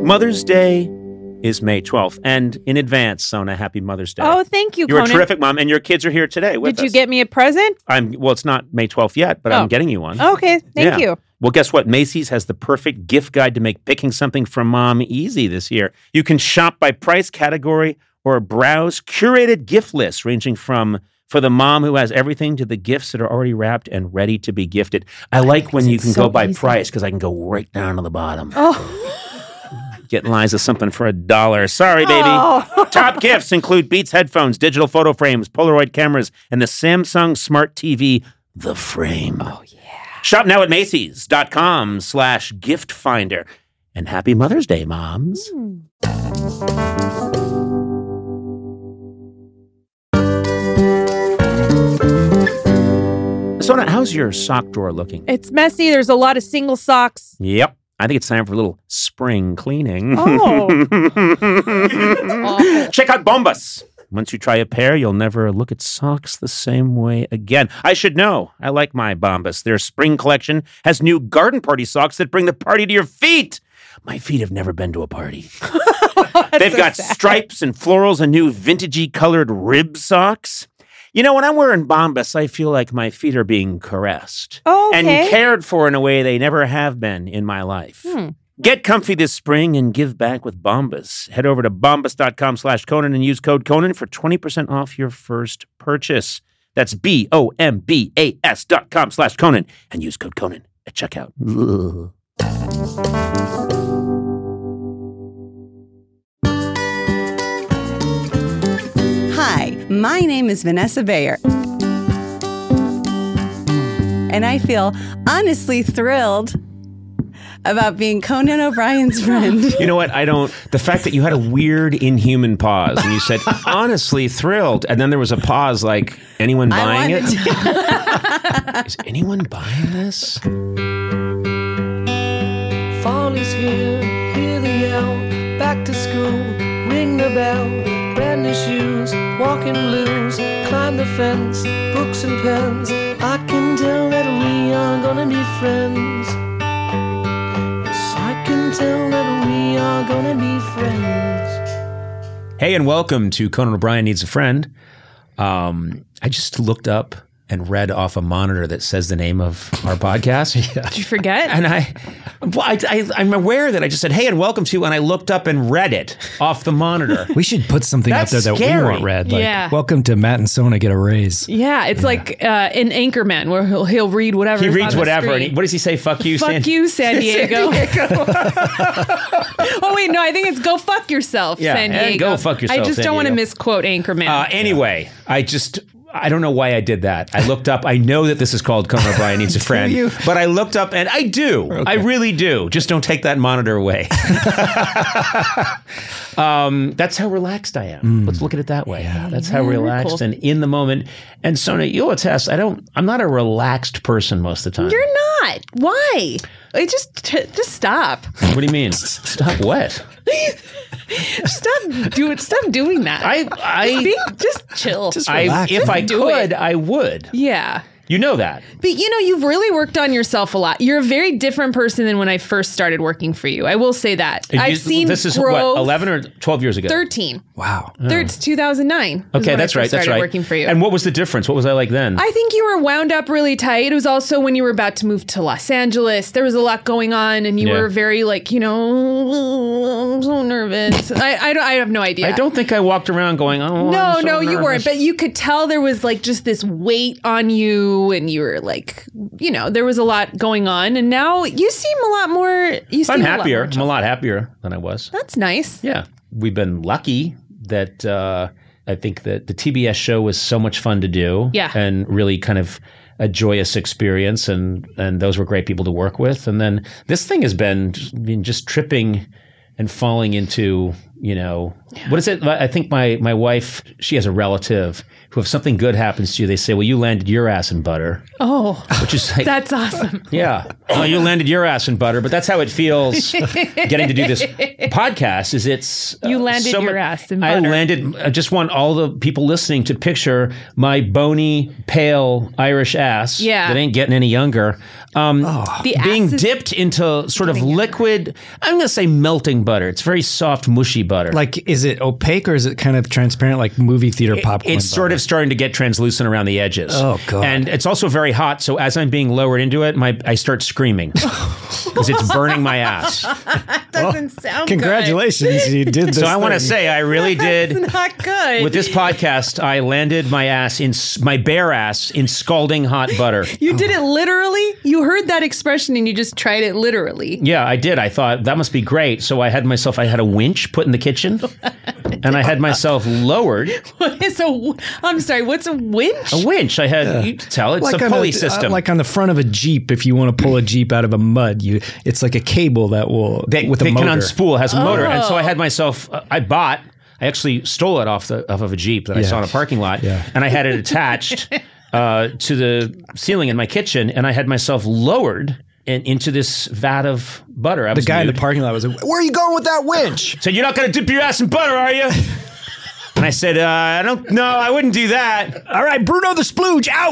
Mother's Day is May 12th. And in advance, Sona, happy Mother's Day. Oh, thank you, You're Conan. a terrific mom, and your kids are here today with us. Did you get me a present? Well, it's not May 12th yet, but I'm getting you one. Okay, thank you. Well, guess what? Macy's has the perfect gift guide to make picking something from mom easy this year. You can shop by price category or browse curated gift lists ranging from for the mom who has everything to the gifts that are already wrapped and ready to be gifted. I like when you can go by price because I can go right down to the bottom. Oh. Get Liza something for $1. Sorry, baby. Oh. Top gifts include Beats headphones, digital photo frames, Polaroid cameras, and the Samsung Smart TV, The Frame. Oh, yeah. Shop now at Macy's.com/gift finder. And happy Mother's Day, moms. Sona, how's your sock drawer looking? It's messy. There's a lot of single socks. Yep. I think it's time for a little spring cleaning. Oh. Check out Bombas. Once you try a pair, you'll never look at socks the same way again. I should know. I like my Bombas. Their spring collection has new garden party socks that bring the party to your feet. My feet have never been to a party. They've got stripes and florals and new vintagey colored rib socks. You know, when I'm wearing Bombas, I feel like my feet are being caressed and cared for in a way they never have been in my life. Get comfy this spring and give back with Bombas. Head over to bombas.com/Conan and use code Conan for 20% off your first purchase. That's BOMBAS.com/Conan and use code Conan at checkout. Hi, my name is Vanessa Bayer. And I feel honestly thrilled about being Conan O'Brien's friend. You know what? The fact that you had a weird inhuman pause and you said, honestly thrilled. And then there was a pause like, anyone buying it? Is anyone buying this? Fall is here, hear the yell, back to school, ring the bell, brand new shoes, walking blues, climb the fence, books and pens. I can tell that we are gonna be friends. Yes, I can tell that we are gonna be friends. Hey, and welcome to Conan O'Brien Needs a Friend. I just looked up and read off a monitor that says the name of our podcast. Did you forget? And I'm aware that I just said, hey, and welcome to, and I looked up and read it off the monitor. We should put something That's out there that scary. we want read. Like, Yeah. welcome to Matt and Sona get a raise. Yeah, it's like in Anchorman where he'll read whatever. He is reads on the whatever. And screen. what does he say? Fuck you, Fuck you, San Diego. Oh, wait, no, I think it's go fuck yourself, Yeah, San and Diego. go fuck yourself, I just San don't want to Diego. misquote Anchorman. Anyway, I don't know why I did that. I looked up. I know that this is called Conan O'Brien Needs a Friend, you? but I looked up and I do. Okay. I really do. Just don't take that monitor away. That's how relaxed I am. Let's look at it that way. That's how relaxed cool. and in the moment. And Sona, you'll attest. I'm not a relaxed person most of the time. You're not. Why? Just stop. What do you mean? Stop what? Stop doing that. Just chill. Just relax. If I do could, it. I would. Yeah. You know that. But you've really worked on yourself a lot. You're a very different person than when I first started working for you. I will say that. I've seen this is growth. what, 11 or 12 years ago? 13. Wow. It's 2009. Okay, that's right. Started working for you. And what was the difference? What was I like then? I think you were wound up really tight. It was also when you were about to move to Los Angeles. There was a lot going on, and you were very I'm so nervous. I have no idea. I don't think I walked around going, oh, No, I'm so no, you nervous. weren't. But you could tell there was like just this weight on you, and you were like, there was a lot going on. And now you seem a lot more. I'm happier. I'm a lot happier than I was. That's nice. Yeah, we've been lucky that I think that the TBS show was so much fun to do. Yeah. And really kind of a joyous experience, and those were great people to work with. And then this thing has been just tripping and falling into what is it? I think my wife, she has a relative who, if something good happens to you, they say, well, you landed your ass in butter. Oh, which is like, that's awesome. Yeah. Oh, you landed your ass in butter. But that's how it feels getting to do this podcast is it's... you landed your ass in butter. I just want all the people listening to picture my bony, pale Irish ass that ain't getting any younger. Being dipped into sort of liquid, I'm going to say melting butter. It's very soft, mushy butter. Like, is it opaque or is it kind of transparent like movie theater popcorn? It's sort of starting to get translucent around the edges. Oh, God. And it's also very hot, so as I'm being lowered into it, I start screaming because it's burning my ass. Doesn't sound congratulations, good. You did this. So I want to say I really did. That's not good. With this podcast, I landed my bare ass in scalding hot butter. You did it literally? You heard that expression and you just tried it literally. Yeah, I did. I thought that must be great. So I had a winch put in the kitchen and I had myself lowered. I'm sorry, what's a winch? A winch. I had, you can tell, it's like a pulley system. Like on the front of a Jeep, if you want to pull a Jeep out of a mud, it's like a cable that will, with a motor. Can unspool, it has a motor. And so I had myself, I actually stole it off of a Jeep that I saw in a parking lot. Yeah. And I had it attached to the ceiling in my kitchen, and I had myself lowered into this vat of butter. The guy in the parking lot was like, where are you going with that winch? Said, you're not going to dip your ass in butter, are you? And I said, I don't know, I wouldn't do that. All right, Bruno the Splooge, out.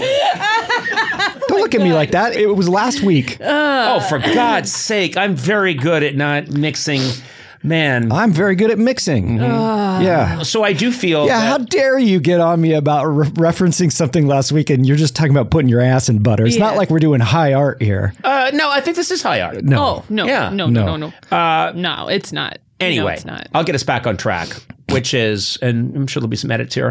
Don't look at me like that. It was last week. Oh, for God's sake. I'm very good at not mixing. Man. I'm very good at mixing. Mm-hmm. Yeah. So I do feel that, how dare you get on me about referencing something last week and you're just talking about putting your ass in butter. It's not like we're doing high art here. No, I think this is high art. No. Oh, no. Yeah. No, it's not. Anyway, no, it's not. I'll get us back on track, which is, and I'm sure there'll be some edits here.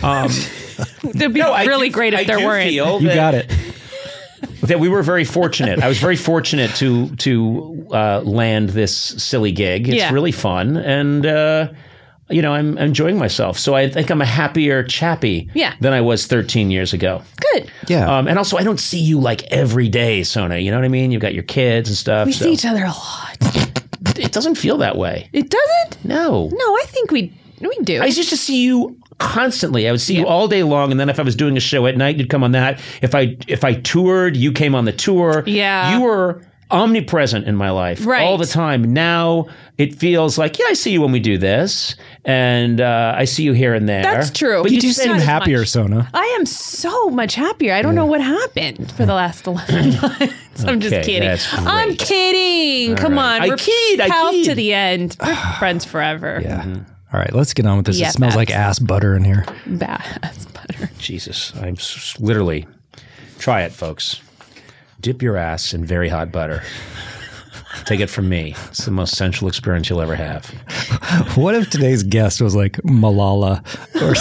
It'd be really great if there weren't. You got it. That we were very fortunate. I was very fortunate to land this silly gig. It's really fun, and I'm enjoying myself. So I think I'm a happier chappy than I was 13 years ago. Good. Yeah. And also, I don't see you like every day, Sona. You know what I mean? You've got your kids and stuff. We see each other a lot. It doesn't feel that way. It doesn't? No. No, I think we do. I used to see you constantly. I would see you all day long, and then if I was doing a show at night, you'd come on that. If I toured, you came on the tour. Yeah. You were omnipresent in my life all the time. Now it feels like, I see you when we do this, and I see you here and there. That's true. But you do seem happier, Sona. I am so much happier. I don't know what happened for the last 11 months. I'm just kidding. I'm kidding. Come on. We're pals to the end. We're friends forever. Yeah. Mm-hmm. All right, let's get on with this. It smells like ass butter in here. Ass butter. Jesus, I'm literally... Try it, folks. Dip your ass in very hot butter. Take it from me. It's the most sensual experience you'll ever have. What if today's guest was like Malala or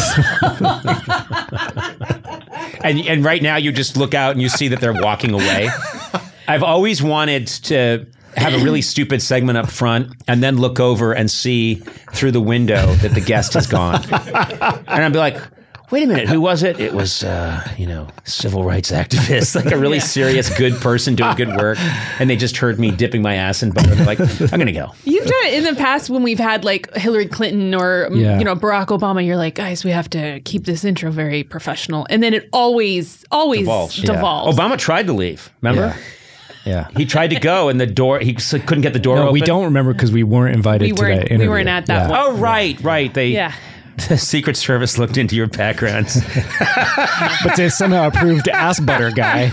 something? And right now you just look out and you see that they're walking away. I've always wanted to have a really stupid segment up front and then look over and see through the window that the guest has gone. And I'd be like, wait a minute, who was it? It was, civil rights activist, like a really serious, good person doing good work. And they just heard me dipping my ass in butter. They're like, I'm going to go. You've done it in the past when we've had like Hillary Clinton or, Barack Obama. You're like, guys, we have to keep this intro very professional. And then it always devolves. Obama tried to leave, remember? Yeah. He tried to go and the door, he couldn't get the door open. We don't remember because we weren't invited to that interview. We weren't at that one. Oh, right. The Secret Service looked into your backgrounds. But they somehow approved ass butter guy.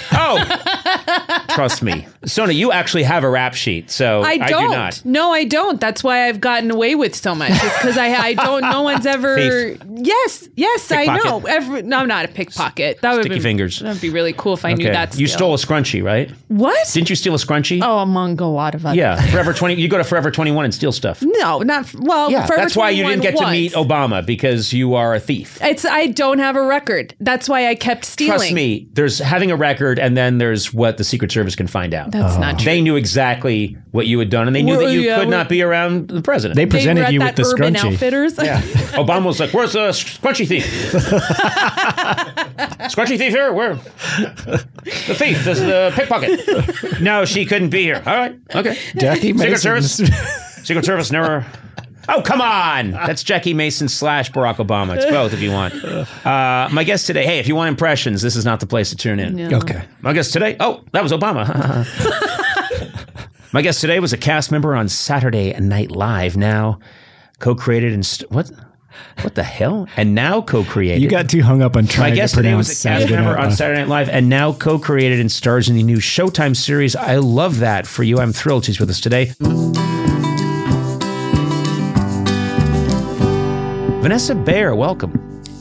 Trust me. Sona, you actually have a rap sheet, so I do not. No, I don't. That's why I've gotten away with so much. It's because I don't, no one's ever... Thief. Yes, I know. No, I'm not a pickpocket. Sticky fingers. That would be really cool if I knew that. You stole a scrunchie, right? What? Didn't you steal a scrunchie? Oh, among a lot of others. Yeah, Forever 20. You go to Forever 21 and steal stuff. No, not... Well, yeah, Forever that's why you didn't get to meet Obama, because you are a thief. I don't have a record. That's why I kept stealing. Trust me, there's having a record, and then there's what the Secret Service can find out. That's not true. They knew exactly what you had done, and they knew that you could not be around the president. They presented you with the Urban scrunchie. Outfitters. Yeah. Obama was like, where's the scrunchie thief? Scrunchie thief here? Where? The thief. This is the pickpocket. No, she couldn't be here. All right. Okay. Jackie Secret Service never Oh, come on. That's Jackie Mason / Barack Obama. It's both if you want. My guest today, hey, if you want impressions, this is not the place to tune in. No. Okay. My guest today, that was Obama. My guest today was a cast member on Saturday Night Live, now co-created and what the hell? And now co-created. You got too hung up on trying My guest to today pronounce was a cast member on Saturday Night Live and now co-created and stars in the new Showtime series. I love that for you. I'm thrilled she's with us today. Vanessa Bayer, welcome.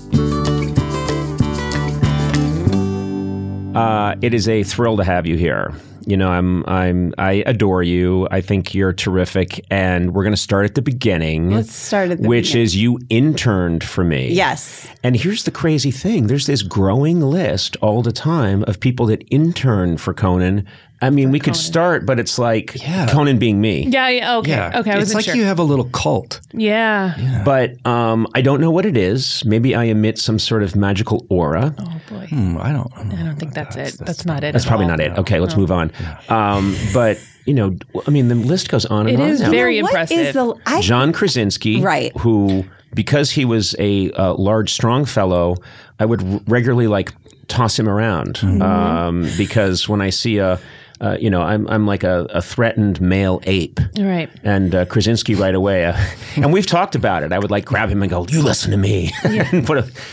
It is a thrill to have you here. You know, I adore you. I think you're terrific, and we're going to start at the beginning. Let's start at the which beginning. is you interned for me. Yes. And here's the crazy thing: there's this growing list all the time of people that intern for Conan. I mean, we could start, but it's like Conan being me. Yeah. Okay. Yeah. Okay. I It's wasn't like sure. you have a little cult. Yeah. But I don't know what it is. Maybe I emit some sort of magical aura. Oh boy. I don't I don't think that's it. That's not it. That's probably not it. Okay, let's move on. But, you know, I mean, the list goes on and It on. is now. very What impressive. is the John Krasinski, Right. who, because he was a large, strong fellow, I would regularly toss him around because when I see I'm like a threatened male ape. Right. And Krasinski right away. And we've talked about it. I would grab him and go, you listen to me. And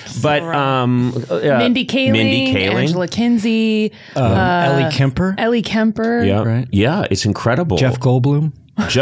Mindy Kaling, Angela Kinsey, Ellie Kemper. Ellie Kemper. Yeah. Right. Yeah, it's incredible. Jeff Goldblum.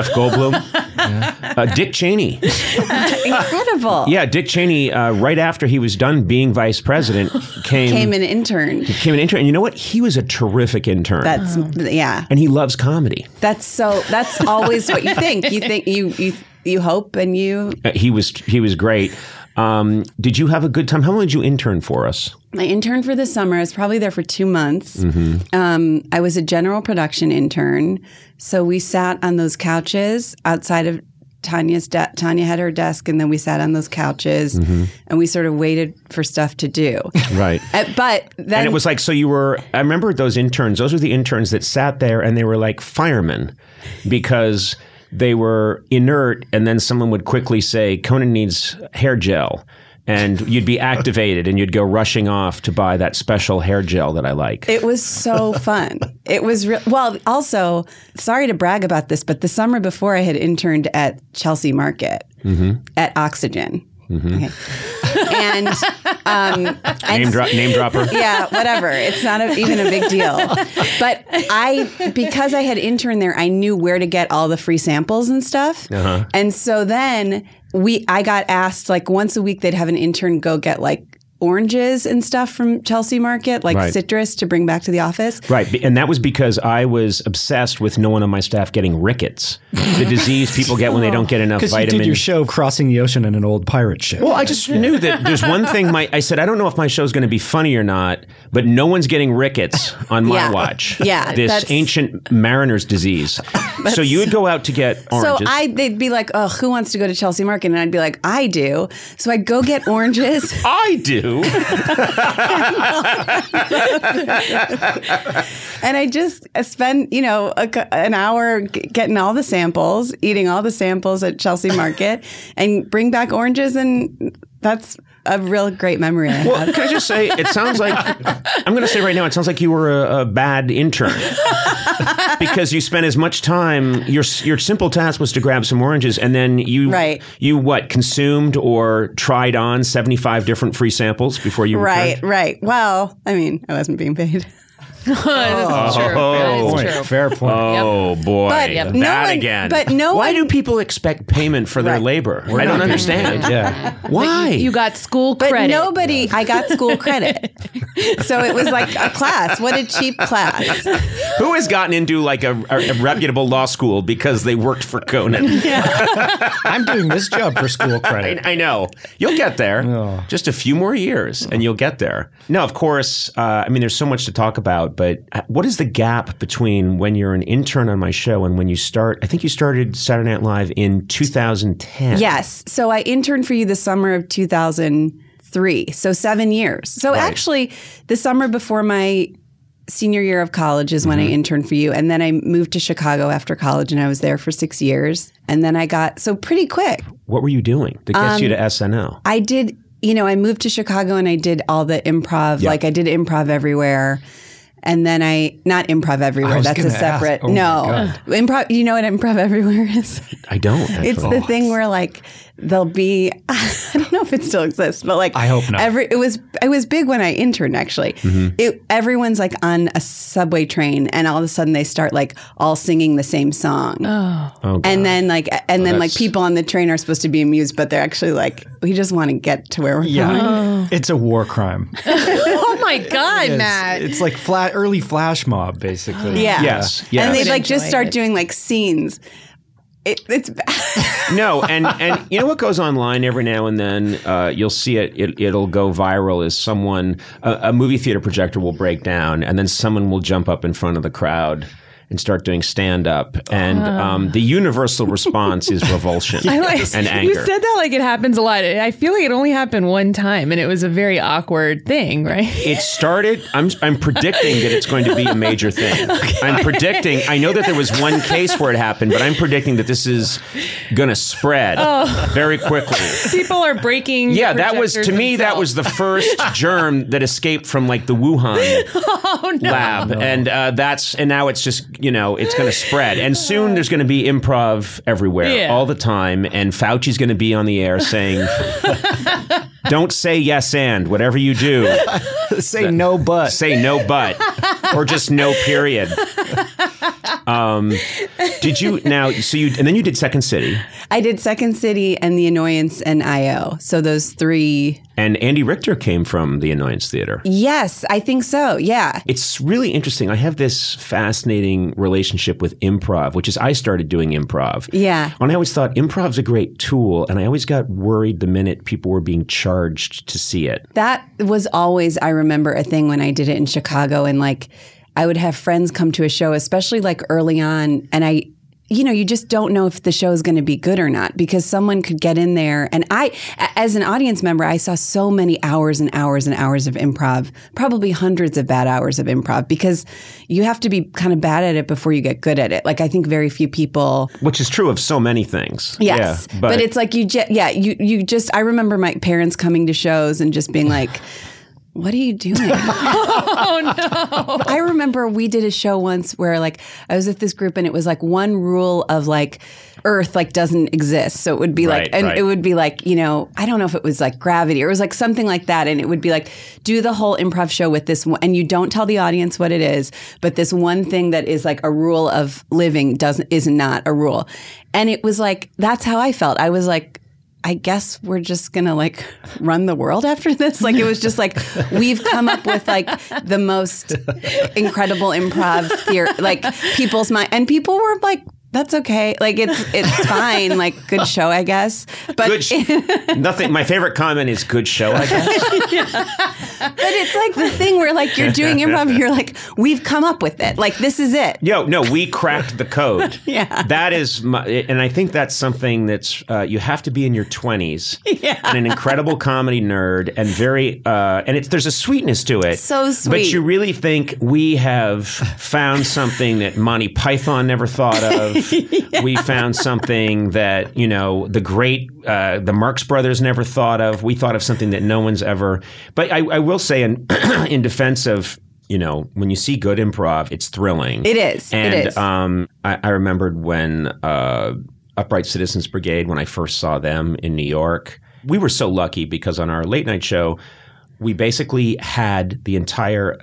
Dick Cheney. incredible. Yeah, Dick Cheney, right after he was done being vice president, came an intern. Became an intern. And you know what? He was a terrific intern. That's and he loves comedy. That's always what you think. You think you hope and you. He was great. Did you have a good time? How long did you intern for us? I interned for the summer. I was probably there for 2 months. Mm-hmm. I was a general production intern. So we sat on those couches outside of Tanya's Tanya had her desk, and then we sat on those couches and we sort of waited for stuff to do. Right. But then And it was like, so you were, I remember those interns, those were the interns that sat there and they were like firemen because they were inert, and then someone would quickly say, Conan needs hair gel. And you'd be activated and you'd go rushing off to buy that special hair gel that I like. It was so fun. It was well, also, sorry to brag about this, but the summer before I had interned at Chelsea Market at Oxygen. Okay. And Name dropper. yeah, whatever. It's not even a big deal. But because I had interned there, I knew where to get all the free samples and stuff. And so then I got asked once a week they'd have an intern go get oranges and stuff from Chelsea Market, Right. citrus to bring back to the office. Right. And that was because I was obsessed with no one on my staff getting rickets, the disease people get when they don't get enough Because you vitamins. did your show crossing the ocean in an old pirate ship. Well, I just knew that there's one thing I said, I don't know if my show's going to be funny or not, but no one's getting rickets on my Yeah. watch. Yeah, This that's- ancient mariner's disease. So you would go out to get oranges. So they'd be like, oh, who wants to go to Chelsea Market? And I'd be like, I do. So I'd go get oranges. I do. And I just spend, an hour getting all the samples, eating all the samples at Chelsea Market, and bring back oranges. And that's a real great memory I have. Well, can I just say, it sounds like, I'm going to say right now, it sounds like you were a bad intern. Because you spent as much time, your simple task was to grab some oranges, and then you consumed or tried on 75 different free samples before you returned? Right. Well, I wasn't being paid. That's true. That is true. Fair point. Oh, boy. But that no one- again. but no Why one- do people expect payment for their Right. labor? I We're don't not being understand. paid, Yeah. Why? You got school But credit. I got school credit. So it was like a class. What a cheap class. Who has gotten into a reputable law school because they worked for Conan? I'm doing this job for school credit. I know. You'll get there. Oh. Just a few more years and you'll get there. No, of course, there's so much to talk about, but what is the gap between when you're an intern on my show and when you start? I think you started Saturday Night Live in 2010. Yes. So I interned for you the summer of 2003. So 7 years. So Right. actually, the summer before my senior year of college is when I interned for you. And then I moved to Chicago after college and I was there for 6 years. And then I got, so pretty quick. What were you doing that gets you to SNL? I did, I moved to Chicago and I did all the improv. Yeah. Like I did improv everywhere. And then not improv everywhere. That's a separate, improv. You know what improv everywhere is? I don't. Actually. It's the thing where like there'll be, I don't know if it still exists, but like I hope not. It was big when I interned actually. Everyone's like on a subway train and all of a sudden they start like all singing the same song. Oh, and then like people on the train are supposed to be amused, but they're actually like, we just want to get to where we're going. It's a war crime. Oh my God, Matt. It's like early flash mob, basically. Yeah. Yes. And they like just enjoy start it. doing like scenes. It's bad. No, and you know what goes online every now and then? You'll see it'll go viral as someone, a movie theater projector will break down and then someone will jump up in front of the crowd and start doing stand-up. And the universal response is revulsion and anger. You said that like it happens a lot. I feel like it only happened one time, and it was a very awkward thing, right? It started, I'm predicting that it's going to be a major thing. I'm predicting, I know that there was one case where it happened, but I'm predicting that this is going to spread very quickly. People are breaking. Yeah, the that was, to me, projectors that was the first germ that escaped from like the Wuhan lab. And now it's just, it's going to spread. And soon there's going to be improv everywhere all the time. And Fauci's going to be on the air saying, don't say yes and, whatever you do. Say no but. Say no but. Or just no period. Did you, and then you did Second City. I did Second City and The Annoyance and I.O. So those three. And Andy Richter came from the Annoyance Theater. Yes, I think so. Yeah. It's really interesting. I have this fascinating relationship with improv, which is I started doing improv. Yeah. And I always thought improv's a great tool. And I always got worried the minute people were being charged to see it. That was always, I remember, a thing when I did it in Chicago. And like, I would have friends come to a show, especially like early on. And you just don't know if the show is going to be good or not because someone could get in there. And I, as an audience member, I saw so many hours and hours and hours of improv, probably hundreds of bad hours of improv because you have to be kind of bad at it before you get good at it. Like I think very few people. Which is true of so many things. Yes. Yeah, but it's like you just, I remember my parents coming to shows and just being like, what are you doing? Oh, no. I remember we did a show once where like I was with this group and it was like one rule of like Earth like doesn't exist. So it would be it would be like, I don't know if it was like gravity or it was like something like that. And it would be like, do the whole improv show with this one. And you don't tell the audience what it is, but this one thing that is like a rule of living is not a rule. And it was like, that's how I felt. I was like, I guess we're just going to like run the world after this. Like it was just like, we've come up with like the most incredible improv theory, like people's mind. And people were like, that's okay. Like it's fine. Like good show, I guess. But nothing. My favorite comment is good show, I guess. But it's like the thing where like you're doing improv and you're like, we've come up with it. Like this is it. No, we cracked the code. Yeah. That is and I think that's something that's, you have to be in your 20s and an incredible comedy nerd and very, and there's a sweetness to it. So sweet. But you really think we have found something that Monty Python never thought of. We found something that, the great, the Marx Brothers never thought of. We thought of something that no one's ever, but I will say in defense of, when you see good improv, it's thrilling. It is. And it is. I remembered when Upright Citizens Brigade, when I first saw them in New York, we were so lucky because on our late night show, we basically had the entire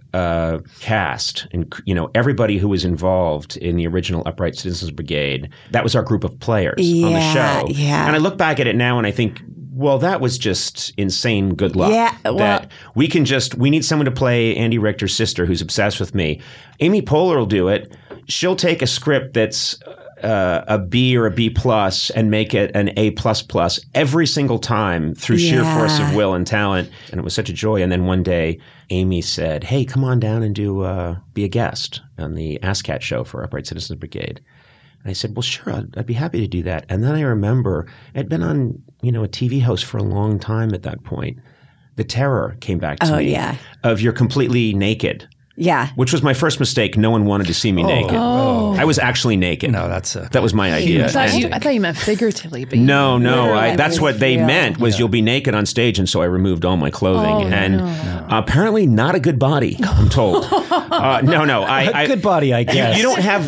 cast and everybody who was involved in the original Upright Citizens Brigade. That was our group of players on the show. Yeah. And I look back at it now and I think, well, that was just insane good luck. Yeah, well, that we need someone to play Andy Richter's sister who's obsessed with me. Amy Poehler will do it. She'll take a script that's a B or a B plus and make it an A plus every single time through sheer force of will and talent. And it was such a joy. And then one day, Amy said, hey, come on down and be a guest on the ASCAT show for Upright Citizens Brigade. And I said, well, sure, I'd be happy to do that. And then I remember I'd been on, a TV host for a long time at that point. The terror came back to me of you're completely naked Yeah. Which was my first mistake. No one wanted to see me naked. I was actually naked. No, that was my idea. I thought you meant figuratively. But No. That's what they meant was you'll be naked on stage. And so I removed all my clothing. Apparently not a good body, I'm told. No. Good body, I guess. You don't have...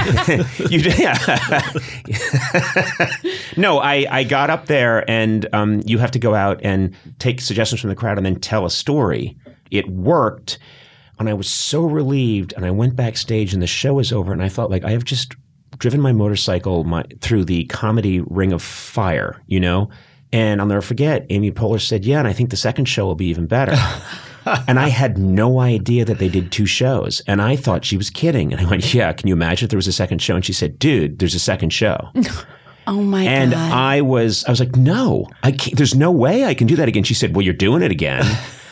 No, I got up there and you have to go out and take suggestions from the crowd and then tell a story. It worked. And I was so relieved, and I went backstage, and the show was over, and I felt like I have just driven my motorcycle through the comedy ring of fire, you know? And I'll never forget, Amy Poehler said, yeah, and I think the second show will be even better. And I had no idea that they did 2 shows, and I thought she was kidding. And I went, yeah, can you imagine if there was a second show? And she said, dude, there's a second show. Oh my God. And I was like, no, I can't, there's no way I can do that again. She said, well, you're doing it again.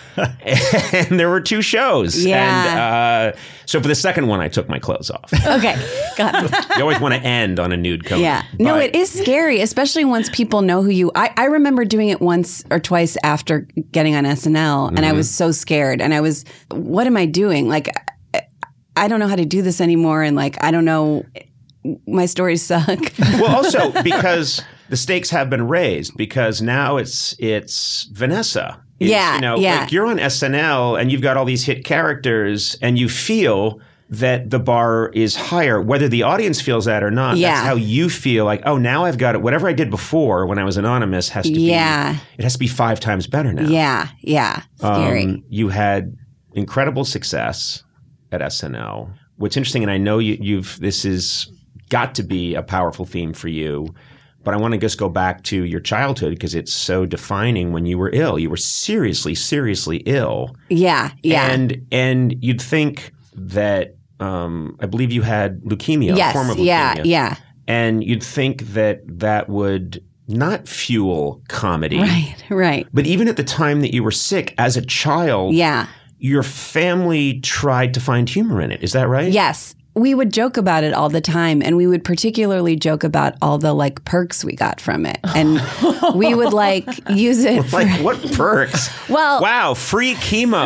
And there were 2 shows. Yeah. And so for the second one, I took my clothes off. Okay. Got it. You always want to end on a nude coat. Yeah. No, it is scary, especially once people know who you... I remember doing it once or twice after getting on SNL, and I was so scared. And I was, what am I doing? Like, I don't know how to do this anymore. And like, I don't know... My stories suck. Well, also because the stakes have been raised, because now it's Vanessa. Like you're on SNL and you've got all these hit characters and you feel that the bar is higher, whether the audience feels that or not. Yeah. That's how you feel like, oh, now I've got it. Whatever I did before when I was anonymous has to be, it has to be 5 times better now. Yeah. Scary. You had incredible success at SNL. What's interesting, and I know this is got to be a powerful theme for you, but I want to just go back to your childhood because it's so defining. When you were ill, you were seriously, seriously ill. Yeah. And you'd think that I believe you had leukemia, a form of leukemia. Yeah. And you'd think that would not fuel comedy. Right. But even at the time that you were sick, as a child, your family tried to find humor in it. Is that right? Yes. We would joke about it all the time, and we would particularly joke about all the like perks we got from it, and we would like use it. Like what perks? Well, wow, free chemo.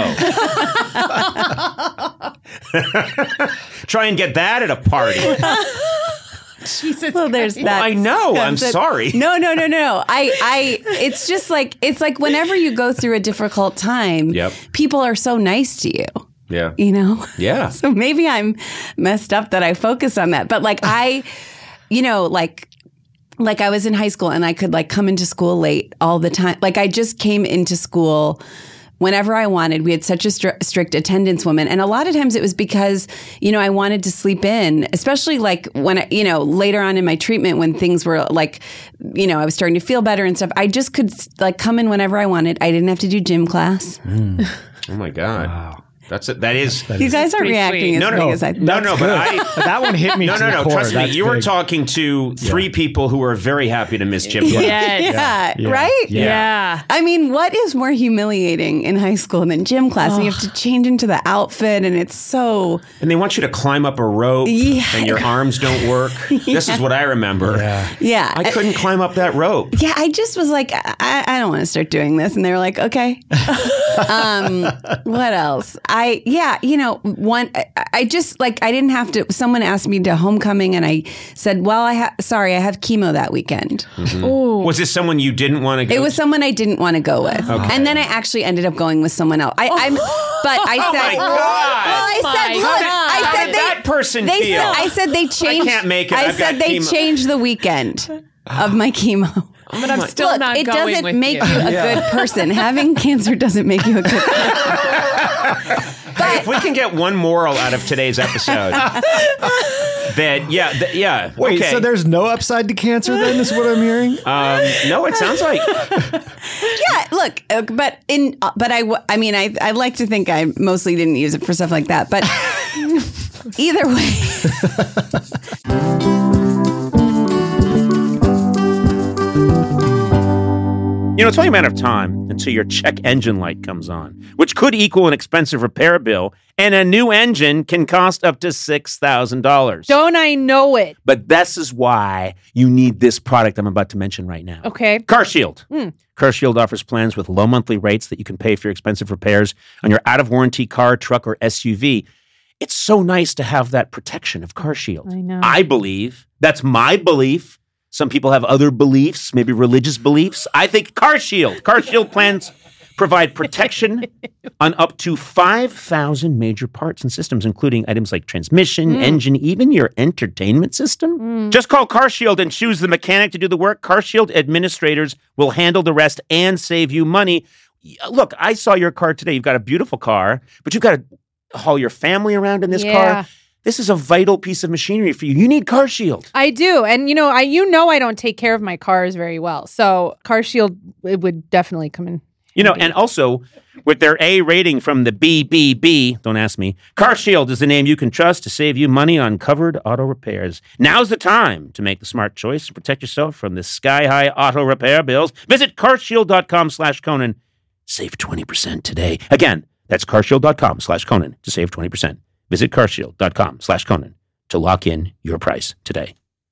Try and get that at a party. Jesus. Well, there's that. Well, I know. I'm sorry. No. It's just like, it's like whenever you go through a difficult time, people are so nice to you. Yeah. You know? Yeah. So maybe I'm messed up that I focus on that. But like I was in high school and I could like come into school late all the time. Like I just came into school whenever I wanted. We had such a strict attendance woman. And a lot of times it was because, I wanted to sleep in, especially like when, later on in my treatment when things were like, I was starting to feel better and stuff. I just could like come in whenever I wanted. I didn't have to do gym class. Oh my God. Wow. That's it. That is. You guys are reacting as big as I thought. No, but that one hit me. No. Trust me. You were talking to 3 people who were very happy to miss gym class. Yes. Right? Yeah. I mean, what is more humiliating in high school than gym class? And you have to change into the outfit, and it's so. And they want you to climb up a rope, and your arms don't work. This is what I remember. Yeah. I couldn't climb up that rope. Yeah, I just was like, I don't want to start doing this, and they were like, okay. What else? I didn't have to, someone asked me to homecoming and I said, well, I have chemo that weekend. Mm-hmm. Was this someone you didn't want to go It was someone I didn't want to go with. Okay. And then I actually ended up going with someone else. I said, how did that person feel? I said they changed. I can't make it. I said they changed the weekend of my chemo. But I'm still not going with you. It doesn't make you a good person. Having cancer doesn't make you a good person. But if we can get one moral out of today's episode, that Wait, so there's no upside to cancer then? Is what I'm hearing? No, it sounds like. Yeah, look, I like to think I mostly didn't use it for stuff like that, but either way. It's only a matter of time until your check engine light comes on, which could equal an expensive repair bill, and a new engine can cost up to $6,000. Don't I know it? But this is why you need this product I'm about to mention right now. Okay. CarShield. CarShield offers plans with low monthly rates that you can pay for your expensive repairs on your out-of-warranty car, truck, or SUV. It's so nice to have that protection of CarShield. I know. I believe, that's my belief. Some people have other beliefs, maybe religious beliefs. I think CarShield plans provide protection on up to 5,000 major parts and systems, including items like transmission, engine, even your entertainment system. Just call CarShield and choose the mechanic to do the work. CarShield administrators will handle the rest and save you money. Look, I saw your car today. You've got a beautiful car, but you've got to haul your family around in this car. This is a vital piece of machinery for you. You need CarShield. I do. And, I don't take care of my cars very well. So CarShield, it would definitely come in. And also, with their A rating from the BBB, don't ask me, CarShield is the name you can trust to save you money on covered auto repairs. Now's the time to make the smart choice and protect yourself from the sky-high auto repair bills. Visit carshield.com/Conan. Save 20% today. Again, that's carshield.com/Conan to save 20%. Visit carshield.com/Conan to lock in your price today.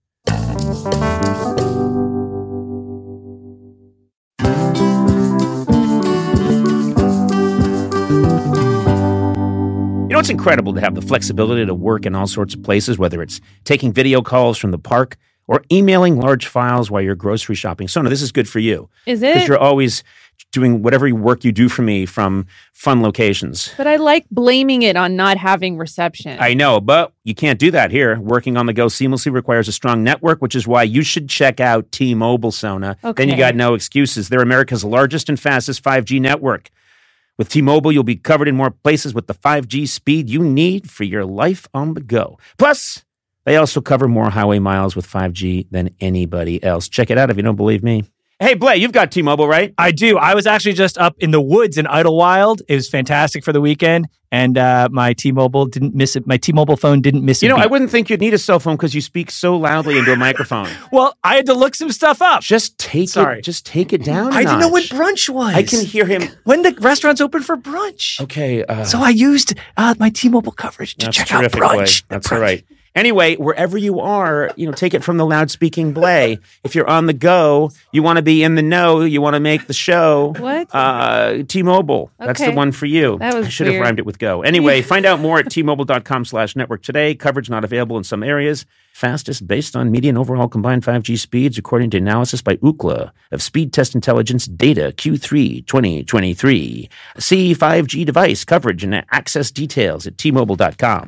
It's incredible to have the flexibility to work in all sorts of places, whether it's taking video calls from the park or emailing large files while you're grocery shopping. Sona, this is good for you. Is it? Because you're always doing whatever work you do for me from fun locations. But I like blaming it on not having reception. I know, but you can't do that here. Working on the go seamlessly requires a strong network, which is why you should check out T-Mobile, Sona. Okay. Then you got no excuses. They're America's largest and fastest 5G network. With T-Mobile, you'll be covered in more places with the 5G speed you need for your life on the go. Plus, they also cover more highway miles with 5G than anybody else. Check it out if you don't believe me. Hey, Blay, you've got T-Mobile, right? I do. I was actually just up in the woods in Idlewild. It was fantastic for the weekend, and my T-Mobile didn't miss it. My T-Mobile phone didn't miss it. I wouldn't think you'd need a cell phone because you speak so loudly into a microphone. Well, I had to look some stuff up. Just take it down. I didn't know what brunch was. I can hear him. When the restaurant's open for brunch. Okay. So I used my T-Mobile coverage to check out brunch. That's all right. Anyway, wherever you are, take it from the loud-speaking Blay. If you're on the go, you want to be in the know, you want to make the show. What? T-Mobile. That's the one for you. That was I should have rhymed it with go. Anyway, find out more at T-Mobile.com/network today. Coverage not available in some areas. Fastest based on median overall combined 5G speeds, according to analysis by Ookla of Speed Test Intelligence data Q3 2023. See 5G device coverage and access details at T-Mobile.com.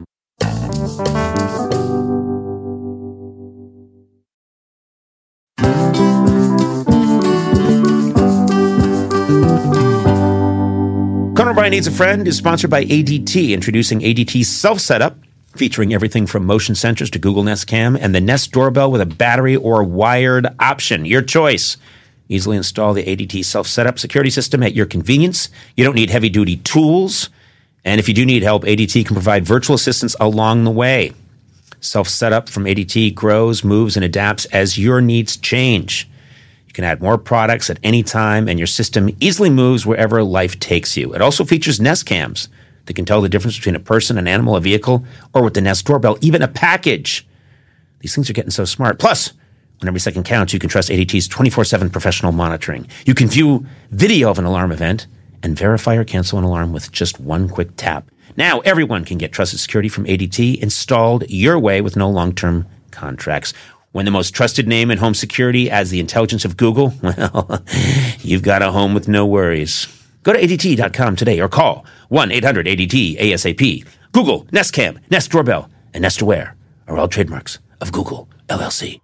Conan O'Brien Needs a Friend is sponsored by ADT, introducing ADT Self-Setup, featuring everything from motion sensors to Google Nest Cam and the Nest doorbell with a battery or wired option. Your choice. Easily install the ADT Self-Setup security system at your convenience. You don't need heavy-duty tools. And if you do need help, ADT can provide virtual assistance along the way. Self-Setup from ADT grows, moves, and adapts as your needs change. You can add more products at any time, and your system easily moves wherever life takes you. It also features Nest Cams that can tell the difference between a person, an animal, a vehicle, or with the Nest doorbell, even a package. These things are getting so smart. Plus, when every second counts, you can trust ADT's 24/7 professional monitoring. You can view video of an alarm event and verify or cancel an alarm with just one quick tap. Now, everyone can get trusted security from ADT installed your way with no long-term contracts. When the most trusted name in home security as the intelligence of Google, well, you've got a home with no worries. Go to ADT.com today or call 1-800-ADT-ASAP. Google, Nest Cam, Nest Doorbell, and Nest Aware are all trademarks of Google, LLC.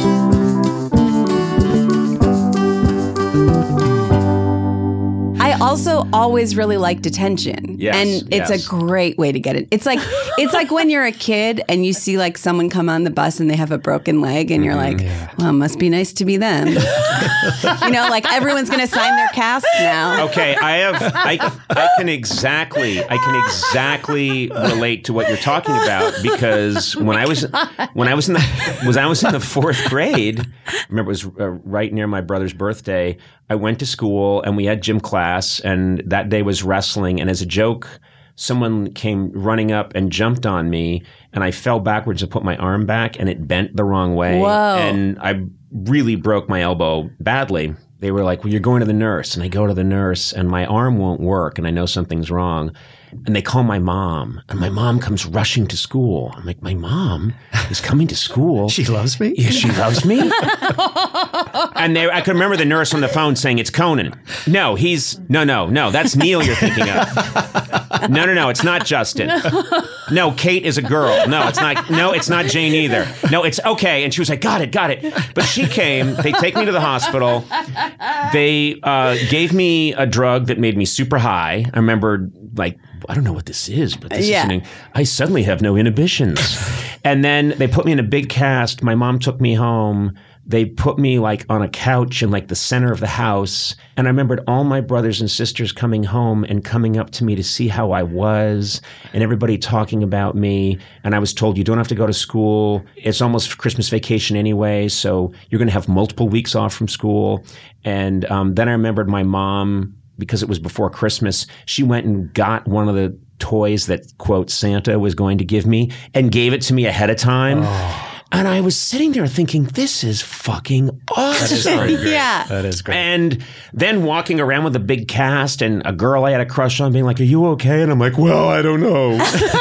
I also always really liked attention. Yes, and it's yes. a great way to get it. It's like when you're a kid and you see like someone come on the bus and they have a broken leg and you're like, well, it must be nice to be them. Like everyone's going to sign their cast now. Okay, I can exactly relate to what you're talking about, because when I was in the fourth grade, I remember it was right near my brother's birthday, I went to school and we had gym class, and that day was wrestling, and as a joke, someone came running up and jumped on me, and I fell backwards to put my arm back, and it bent the wrong way. Whoa. And I really broke my elbow badly. They were like, well, you're going to the nurse. And I go to the nurse and my arm won't work and I know something's wrong. And they call my mom, and my mom comes rushing to school. I'm like, my mom is coming to school. She loves me? Yeah, she loves me? And I could remember the nurse on the phone saying, it's Conan. No, that's Neil you're thinking of. No, it's not Justin. No, Kate is a girl. No, it's not Jane either. No, it's okay. And she was like, got it. But she came, they take me to the hospital. They gave me a drug that made me super high. I remember like, I don't know what this is, but this is I suddenly have no inhibitions. And then they put me in a big cast. My mom took me home. They put me like on a couch in like the center of the house. And I remembered all my brothers and sisters coming home and coming up to me to see how I was, and everybody talking about me. And I was told, you don't have to go to school. It's almost Christmas vacation anyway, so you're going to have multiple weeks off from school. And then I remembered my mom, because it was before Christmas, she went and got one of the toys that, quote, Santa was going to give me and gave it to me ahead of time. Oh. And I was sitting there thinking, this is fucking awesome. That is pretty great. Yeah. That is great. And then walking around with a big cast and a girl I had a crush on being like, are you okay? And I'm like, well, I don't know.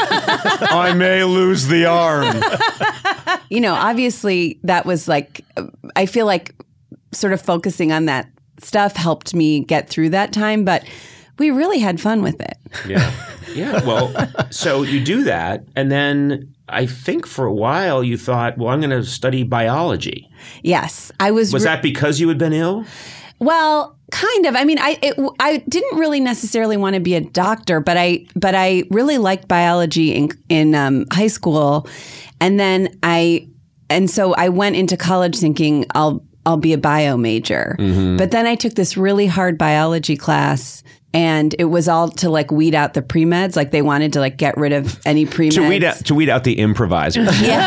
I may lose the arm. Obviously that was like, I feel like sort of focusing on that stuff helped me get through that time, but we really had fun with it. Yeah. Well, so you do that, and then I think for a while you thought, well, I'm going to study biology. Yes, I was. Was that because you had been ill? Well, kind of. I mean, I didn't really necessarily want to be a doctor, but I really liked biology in high school, and so I went into college thinking I'll be a bio major. Mm-hmm. But then I took this really hard biology class, and it was all to like weed out the pre-meds. Like they wanted to like get rid of any pre-meds. To weed out the improvisers. Yeah.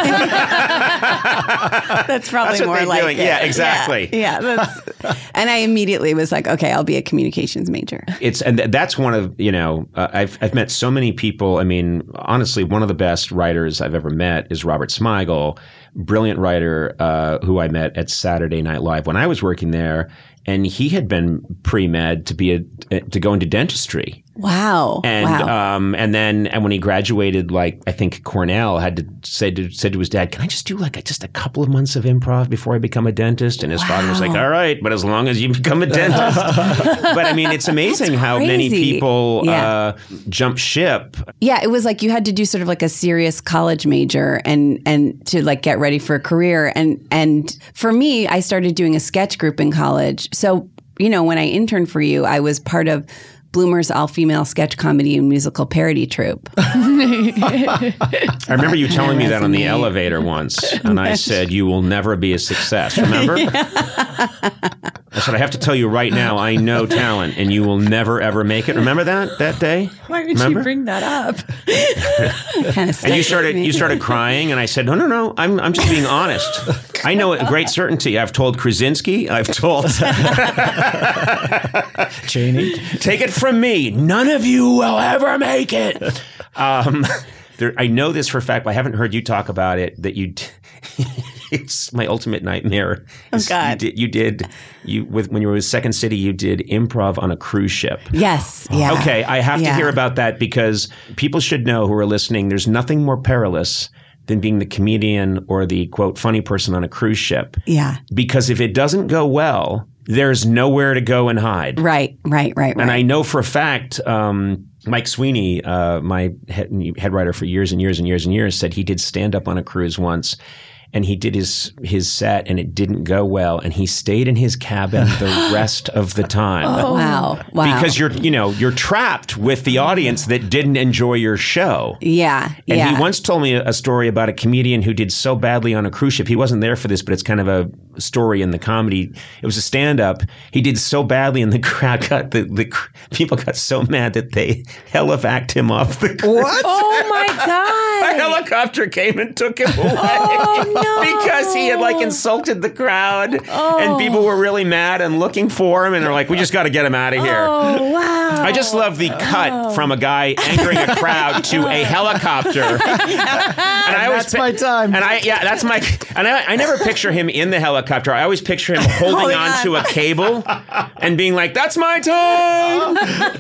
That's probably That's what more they're like doing. it. Yeah, exactly. Yeah. And I immediately was like, okay, I'll be a communications major. And that's one of, I've met so many people. I mean, honestly, one of the best writers I've ever met is Robert Smigel, brilliant writer who I met at Saturday Night Live when I was working there. And he had been pre-med to go into dentistry. Wow. And then when he graduated, like I think Cornell said to his dad, can I just do like just a couple of months of improv before I become a dentist? And his father was like, all right, but as long as you become a dentist. But I mean, it's amazing how many people jump ship. Yeah, it was like you had to do sort of like a serious college major and to like get ready for a career. And for me, I started doing a sketch group in college. So, when I interned for you, I was part of Bloomer's all-female sketch comedy and musical parody troupe. I remember you telling me that on the elevator once, and I said, you will never be a success, remember? I said, I have to tell you right now, I know talent, and you will never, ever make it. Remember that day? Why would you bring that up? And you started crying, and I said, no, I'm just being honest. I know at great certainty. I've told Krasinski, I've told Cheney. Take it from me, none of you will ever make it. I know this for a fact, but I haven't heard you talk about it, that it's my ultimate nightmare. Oh, God. When you were with Second City, you did improv on a cruise ship. Yes. Yeah. Okay, I have to hear about that, because people should know who are listening, there's nothing more perilous than being the comedian or the, quote, funny person on a cruise ship. Yeah. Because if it doesn't go well, there's nowhere to go and hide. Right. And I know for a fact, Mike Sweeney, my head writer for years and years and years and years, said he did stand up on a cruise once. and he did his set and it didn't go well, and he stayed in his cabin the rest of the time. Wow. Because you're trapped with the audience that didn't enjoy your show. Yeah. And he once told me a story about a comedian who did so badly on a cruise ship. He wasn't there for this, but it's kind of a story in the comedy. It was a stand-up. He did so badly, and the crowd the people got so mad that they helivac'd him off the cruise. What? Oh my God. A helicopter came and took him away. Oh, no. Because he had insulted the crowd, and people were really mad and looking for him, and they're like, we just got to get him out of here. Oh, wow. I just love the cut from a guy angering a crowd to a helicopter. And That's my time. And I never picture him in the helicopter. I always picture him holding on to a cable and being like, that's my time.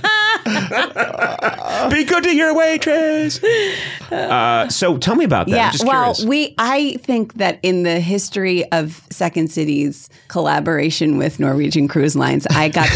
Be good to your waitress. So tell me about that. Yeah, I'm just well, curious. I think that in the history of Second City's collaboration with Norwegian Cruise Lines, I got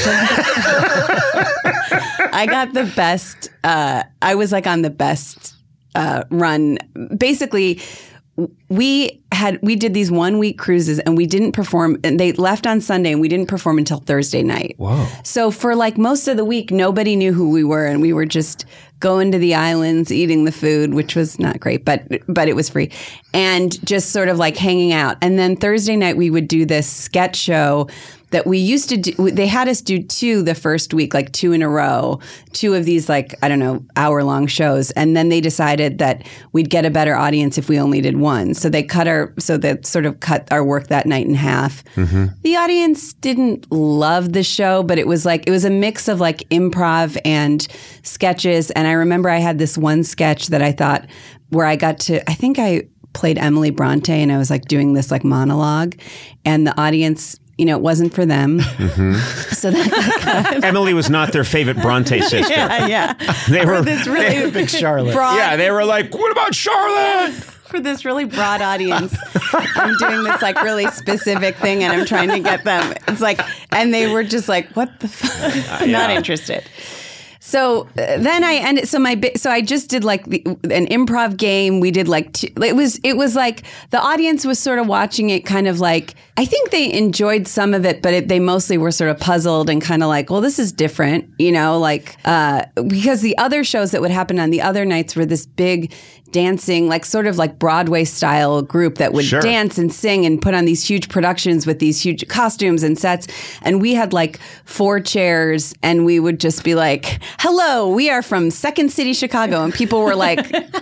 the best. I was on the best run. Basically, we did these 1 week cruises and we didn't perform, and they left on Sunday and we didn't perform until Thursday night. Whoa. So for most of the week, nobody knew who we were, and we were just going to the islands, eating the food, which was not great, but it was free, and just sort of hanging out. And then Thursday night we would do this sketch show that we used to do. They had us do 2 the first week, 2 in a row, 2 of these hour-long shows. And then they decided that we'd get a better audience if we only did 1. So they cut our work that night in half. Mm-hmm. The audience didn't love the show, but it was a mix of improv and sketches. And I remember I had this one sketch that I thought where I think I played Emily Bronte, and I was doing this monologue, and the audience, it wasn't for them. Mm-hmm. So that Emily was not their favorite Bronte sister. Yeah. They were this really big Charlotte. Yeah, they were like, what about Charlotte? For this really broad audience, I'm doing this like really specific thing, and I'm trying to get them. It's like, and they were just like, "What the fuck?" Not interested. So then I ended. So I just did like an improv game. We did like it was like the audience was sort of watching it, kind of like, I think they enjoyed some of it, but they mostly were sort of puzzled and kind of like, well, this is different, you know, like because the other shows that would happen on the other nights were this big dancing, like sort of like Broadway style group that would dance and sing and put on these huge productions with these huge costumes and sets. And we had like 4 chairs, and we would just be like, hello, we are from Second City, Chicago. And people were like,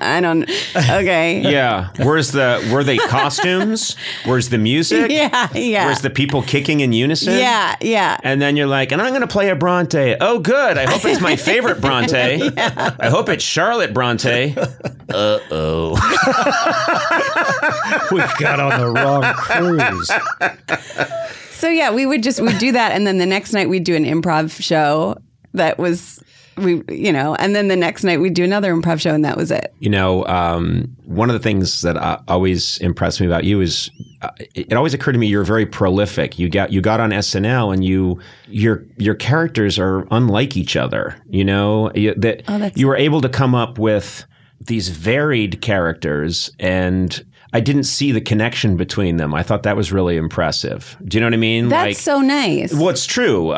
okay. Yeah. Were they costumes? Where's the music? Yeah. Where's the people kicking in unison? Yeah. And then you're like, and I'm going to play a Bronte. Oh, good. I hope it's my favorite Bronte. I hope it's Charlotte Bronte. Uh-oh. We got on the wrong cruise. So yeah, we'd do that, and then the next night we'd do an improv show that was, and then the next night we'd do another improv show, and that was it. You know, one of the things that always impressed me about you is it always occurred to me you're very prolific. You got on SNL, and your characters are unlike each other. You know, you were able to come up with these varied characters, and I didn't see the connection between them. I thought that was really impressive. Do you know what I mean? That's so nice. Well, it's true.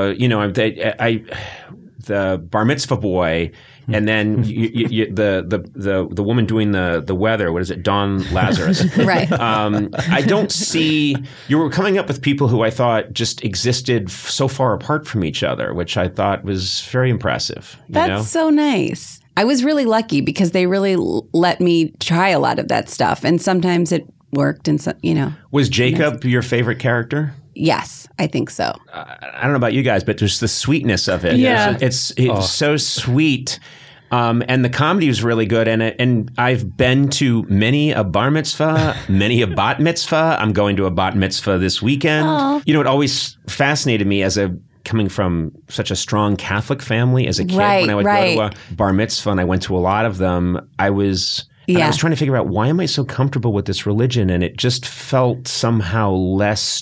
The bar mitzvah boy, and then the woman doing the weather. What is it? Dawn Lazarus. Right. I don't see. You were coming up with people who I thought just existed so far apart from each other, which I thought was very impressive. That's so nice. I was really lucky because they really let me try a lot of that stuff, and sometimes it worked, and Was Jacob your favorite character? Yes, I think so. I don't know about you guys, but just the sweetness of it. Yeah. It's so sweet. And the comedy was really good. And I've been to many a bar mitzvah, many a bat mitzvah. I'm going to a bat mitzvah this weekend. Aww. It always fascinated me coming from such a strong Catholic family as a kid. When I would go to a bar mitzvah, and I went to a lot of them, I was trying to figure out, why am I so comfortable with this religion? And it just felt somehow less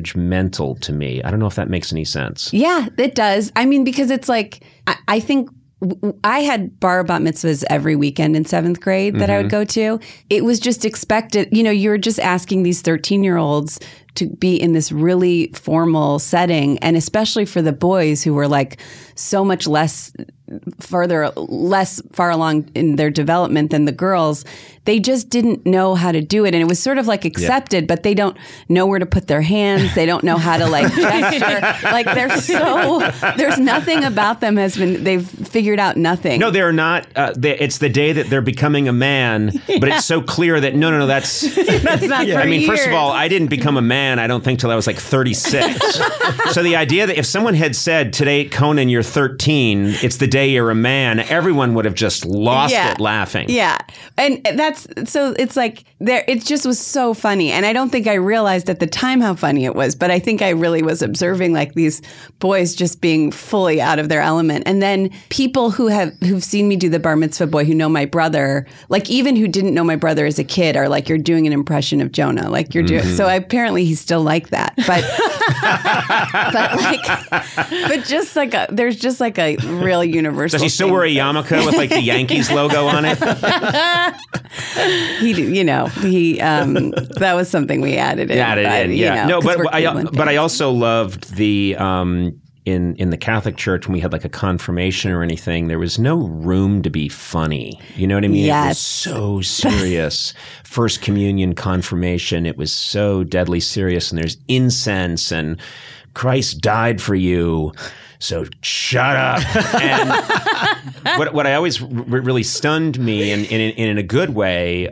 judgmental to me. I don't know if that makes any sense. Yeah, it does. I mean, because it's like, I think I had bar bat mitzvahs every weekend in 7th grade that I would go to. It was just expected. You know, you're just asking these 13-year-olds to be in this really formal setting. And especially for the boys who were like so much less far along in their development than the girls, they just didn't know how to do it. And it was sort of like accepted, but they don't know where to put their hands. They don't know how to like gesture. Like there's nothing about them they've figured out nothing. No, they're not. It's the day that they're becoming a man, but it's so clear that no, that's not for I mean, years. first of all, I didn't become a man, I don't think, till I was like 36. So the idea that if someone had said, today, Conan, you're 13, it's the day you're a man, everyone would have just lost it laughing. Yeah. And so it's like it just was so funny. And I don't think I realized at the time how funny it was, but I think I really was observing like these boys just being fully out of their element. And then people who've seen me do the bar mitzvah boy, who know my brother, like even who didn't know my brother as a kid, are like, you're doing an impression of Jonah. Like you're doing, so apparently he's still like that. But just like there's just like a real universal. Does he still wear a yarmulke with like the Yankees logo on it? That was something we added in. But I also loved the in the Catholic Church, when we had like a confirmation or anything, there was no room to be funny. You know what I mean? Yes. It was so serious. First communion, confirmation, it was so deadly serious. And there's incense and Christ died for you, so shut up. And what I always really stunned me in a good way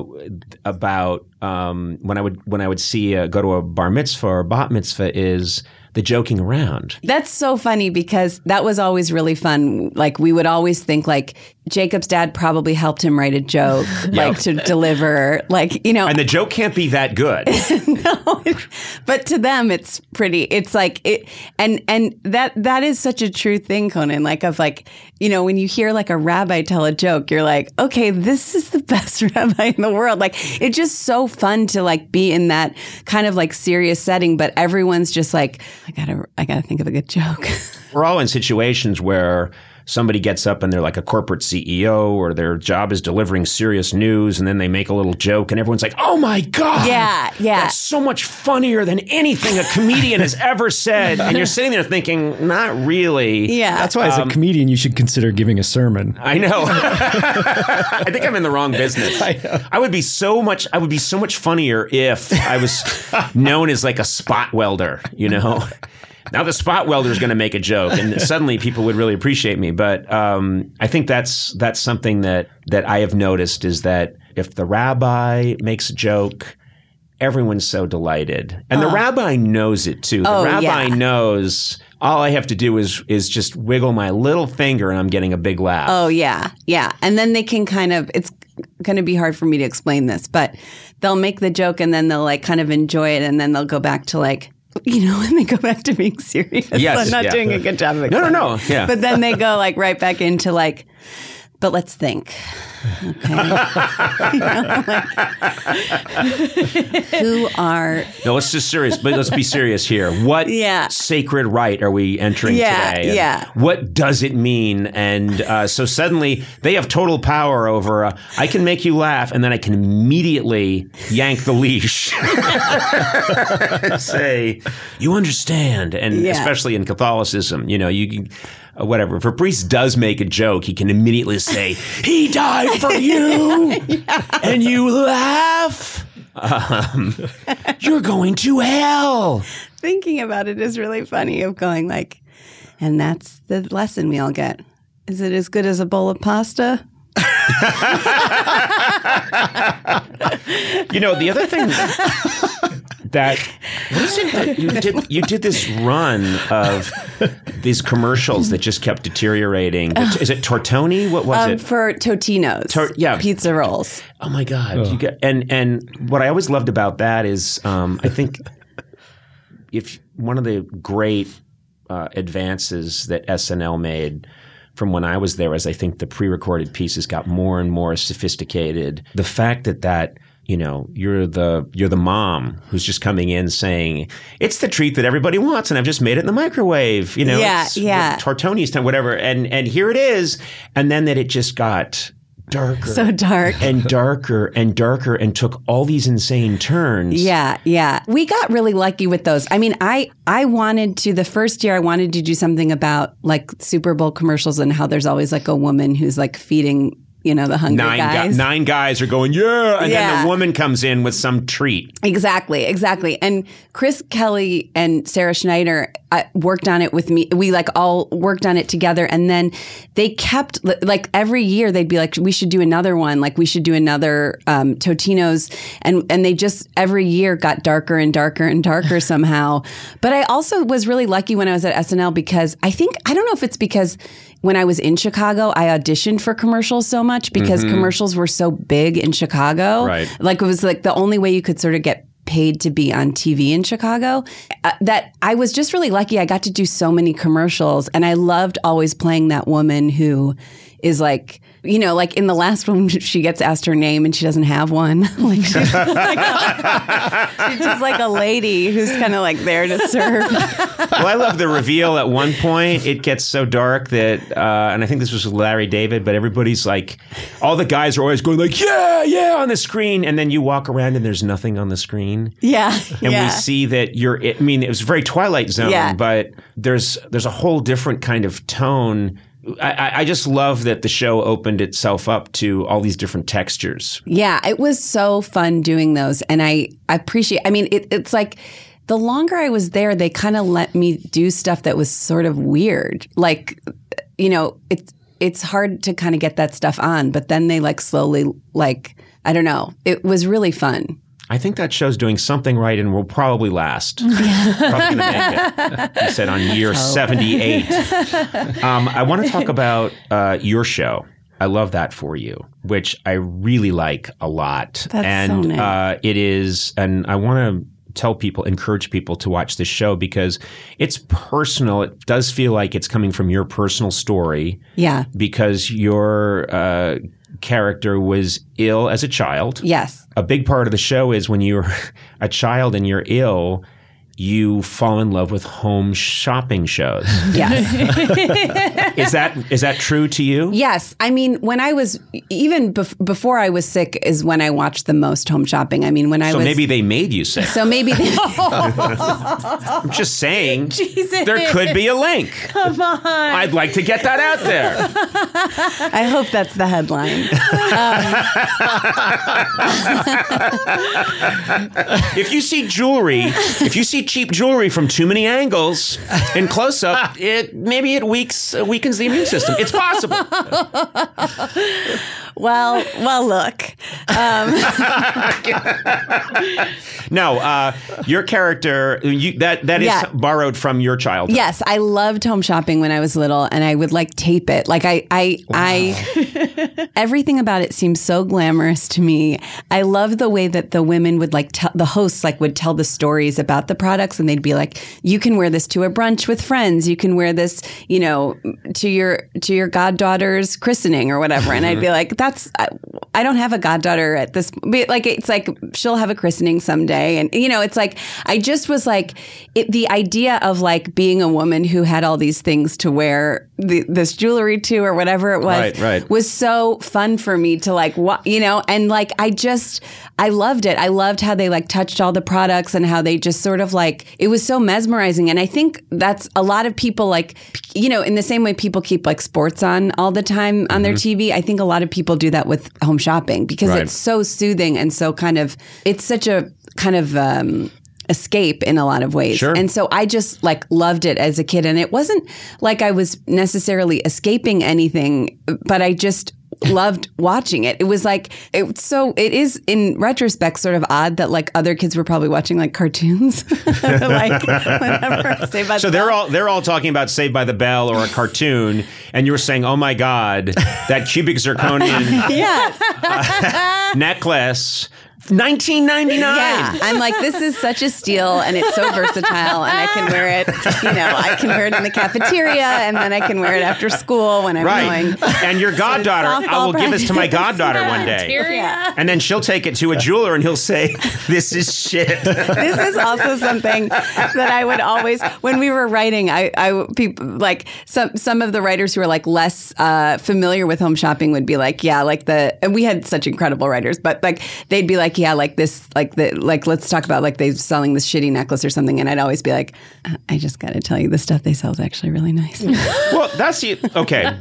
about when I would see go to a bar mitzvah or bat mitzvah is the joking around. That's so funny because that was always really fun. Like we would always think like Jacob's dad probably helped him write a joke, like to deliver, like, you know. And the joke can't be that good. No, but to them it's pretty. It's like it, and that is such a true thing, Conan. Like of like, you know, when you hear like a rabbi tell a joke, you're like, okay, this is the best rabbi in the world. Like it's just so fun to like be in that kind of like serious setting, but everyone's just like, I gotta think of a good joke. We're all in situations where somebody gets up and they're like a corporate CEO or their job is delivering serious news, and then they make a little joke and everyone's like, oh my God. Yeah. That's so much funnier than anything a comedian has ever said. And you're sitting there thinking, not really. Yeah. That's why as a comedian, you should consider giving a sermon. I know. I think I'm in the wrong business. I would be so much funnier if I was known as like a spot welder, you know? Now the spot welder is going to make a joke, and suddenly people would really appreciate me. But I think that's something that I have noticed, is that if the rabbi makes a joke, everyone's so delighted, and the rabbi knows it too. The rabbi knows all I have to do is just wiggle my little finger, and I'm getting a big laugh. Oh yeah, and then they can kind of. It's going to be hard for me to explain this, but they'll make the joke, and then they'll like kind of enjoy it, and then they'll go back to like. You know, when they go back to being serious. Yes, I'm not doing a good job of explaining. No. Yeah. But then they go like right back into like, but let's think. Okay. You know, No, let's just serious. But let's be serious here. What sacred rite are we entering today? And what does it mean? And so suddenly they have total power over. I can make you laugh, and then I can immediately yank the leash. Say, you understand, and especially in Catholicism, you know, you can. Whatever. If a priest does make a joke, he can immediately say, he died for you, and you laugh. You're going to hell. Thinking about it is really funny, of going like, and that's the lesson we all get. Is it as good as a bowl of pasta? You know, the other thing that you did this run of these commercials that just kept deteriorating. Is it Tortoni? What was it? For Totino's. Pizza rolls. Oh my God! And what I always loved about that is I think if one of the great advances that SNL made from when I was there, as I think the pre-recorded pieces got more and more sophisticated, the fact that you're the mom who's just coming in saying, it's the treat that everybody wants, and I've just made it in the microwave. Tortoni's time, whatever. And here it is. And then that it just got darker. So dark. And darker and darker and took all these insane turns. Yeah. We got really lucky with those. I mean, the first year I wanted to do something about like Super Bowl commercials and how there's always like a woman who's like feeding the hungry guys. 9 guys are going, yeah. And then the woman comes in with some treat. Exactly. And Chris Kelly and Sarah Schneider worked on it with me. We like all worked on it together. And then they kept like every year they'd be like, we should do another one. Like we should do another Totino's. And they just every year got darker and darker and darker somehow. But I also was really lucky when I was at SNL because I don't know if it's because when I was in Chicago, I auditioned for commercials so much because commercials were so big in Chicago. Right. Like it was like the only way you could sort of get paid to be on TV in Chicago, that I was just really lucky. I got to do so many commercials and I loved always playing that woman who is like, like in the last one, she gets asked her name and she doesn't have one. Like she's just like a lady who's kind of like there to serve. Well, I love the reveal at one point. It gets so dark that, and I think this was Larry David, but everybody's like, all the guys are always going like, yeah, on the screen. And then you walk around and there's nothing on the screen. Yeah. And we see that it was very Twilight Zone, but there's a whole different kind of tone. I just love that the show opened itself up to all these different textures. Yeah, it was so fun doing those. And I appreciate, it's like the longer I was there, they kind of let me do stuff that was sort of weird. Like, it's hard to kind of get that stuff on, but then they like slowly, like, I don't know. It was really fun. I think that show's doing something right and will probably last. Probably going to make it. You said on year 78. I want to talk about your show. I love that for you, which I really like a lot. That's so nice. It is, and I want to encourage people to watch this show because it's personal. It does feel like it's coming from your personal story. Yeah. Because your character was ill as a child. Yes. A big part of the show is when you're a child and you're ill, you fall in love with home shopping shows. Yes. Is that true to you? Yes. I mean, when I was, even before I was sick is when I watched the most home shopping. I mean, So maybe they made you sick. So maybe I'm just saying, Jesus. There could be a link. Come on. I'd like to get that out there. I hope that's the headline. If you see cheap jewelry from too many angles in close up, maybe it weakens the immune system. It's possible. Well, look. No, your character that is borrowed from your childhood. Yes, I loved home shopping when I was little, and I would like tape it. Like I everything about it seems so glamorous to me. I love the way that the women would like the hosts like would tell the stories about the products, and they'd be like, "You can wear this to a brunch with friends. You can wear this, to your goddaughter's christening or whatever." And I'd be like, I don't have a goddaughter at this. Like it's like she'll have a christening someday, and it's like I just was like the idea of like being a woman who had all these things to wear this jewelry to or whatever it was was so fun for me to like and like I loved it. I loved how they like touched all the products and how they just sort of like it was so mesmerizing. And I think that's a lot of people like in the same way people keep like sports on all the time on their TV. I think a lot of people do that with home shopping because it's so soothing and so it's such a kind of escape in a lot of ways. Sure. And so I just like loved it as a kid. And it wasn't like I was necessarily escaping anything, but I just loved watching it. It was like, it is in retrospect sort of odd that like other kids were probably watching like cartoons. Like whatever. Saved by the Bell. They're all talking about Saved by the Bell or a cartoon, and you were saying, "Oh my God, that cubic zirconian necklace $19.99. Yeah, I'm like, this is such a steal, and it's so versatile, and I can wear it. I can wear it in the cafeteria, and then I can wear it after school when I'm going. And your goddaughter, I will give this to my goddaughter one day, Yeah. and then she'll take it to a jeweler, and he'll say, "This is shit." This is also something that I would always, when we were writing, people like some of the writers who are like less familiar with home shopping would be like, yeah, like and we had such incredible writers, but like they'd be like, yeah, like this, like let's talk about like they're selling this shitty necklace or something, and I'd always be like, I just got to tell you, the stuff they sell is actually really nice. Well, that's okay.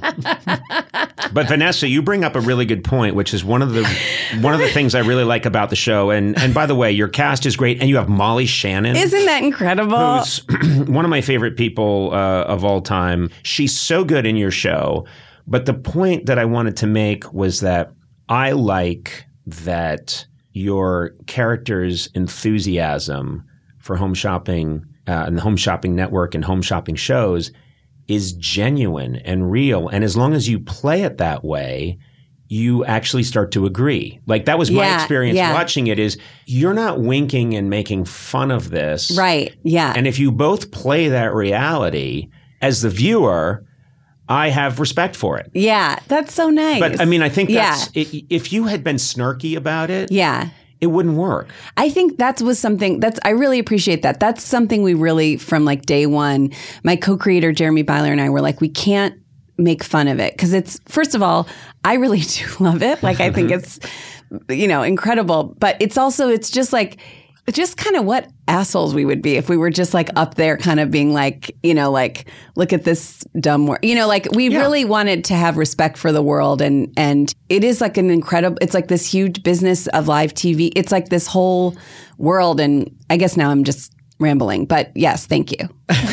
But Vanessa, you bring up a really good point, which is one of the things I really like about the show. And by the way, your cast is great, and you have Molly Shannon. Isn't that incredible? Who's one of my favorite people of all time. She's so good in your show. But the point that I wanted to make was that I like that your character's enthusiasm for home shopping and the Home Shopping Network and home shopping shows is genuine and real. And as long as you play it that way, you actually start to agree. Like that was my experience watching it is you're not winking and making fun of this. Right. Yeah. And if you both play that reality as the viewer, I have respect for it. Yeah. That's so nice. But I mean, I think that's if you had been snarky about it. Yeah. It wouldn't work. I think that was something I really appreciate that. That's something we really, from like day one, my co-creator, Jeremy Byler, and I were like, we can't make fun of it. Because it's, first of all, I really do love it. Like, I think it's, incredible. But it's also, it's just like, just kind of what assholes we would be if we were just like up there kind of being like, like, look at this dumb world. Like we really wanted to have respect for the world. And it is like an incredible, it's like this huge business of live TV. It's like this whole world. And I guess now I'm just rambling, but yes, thank you.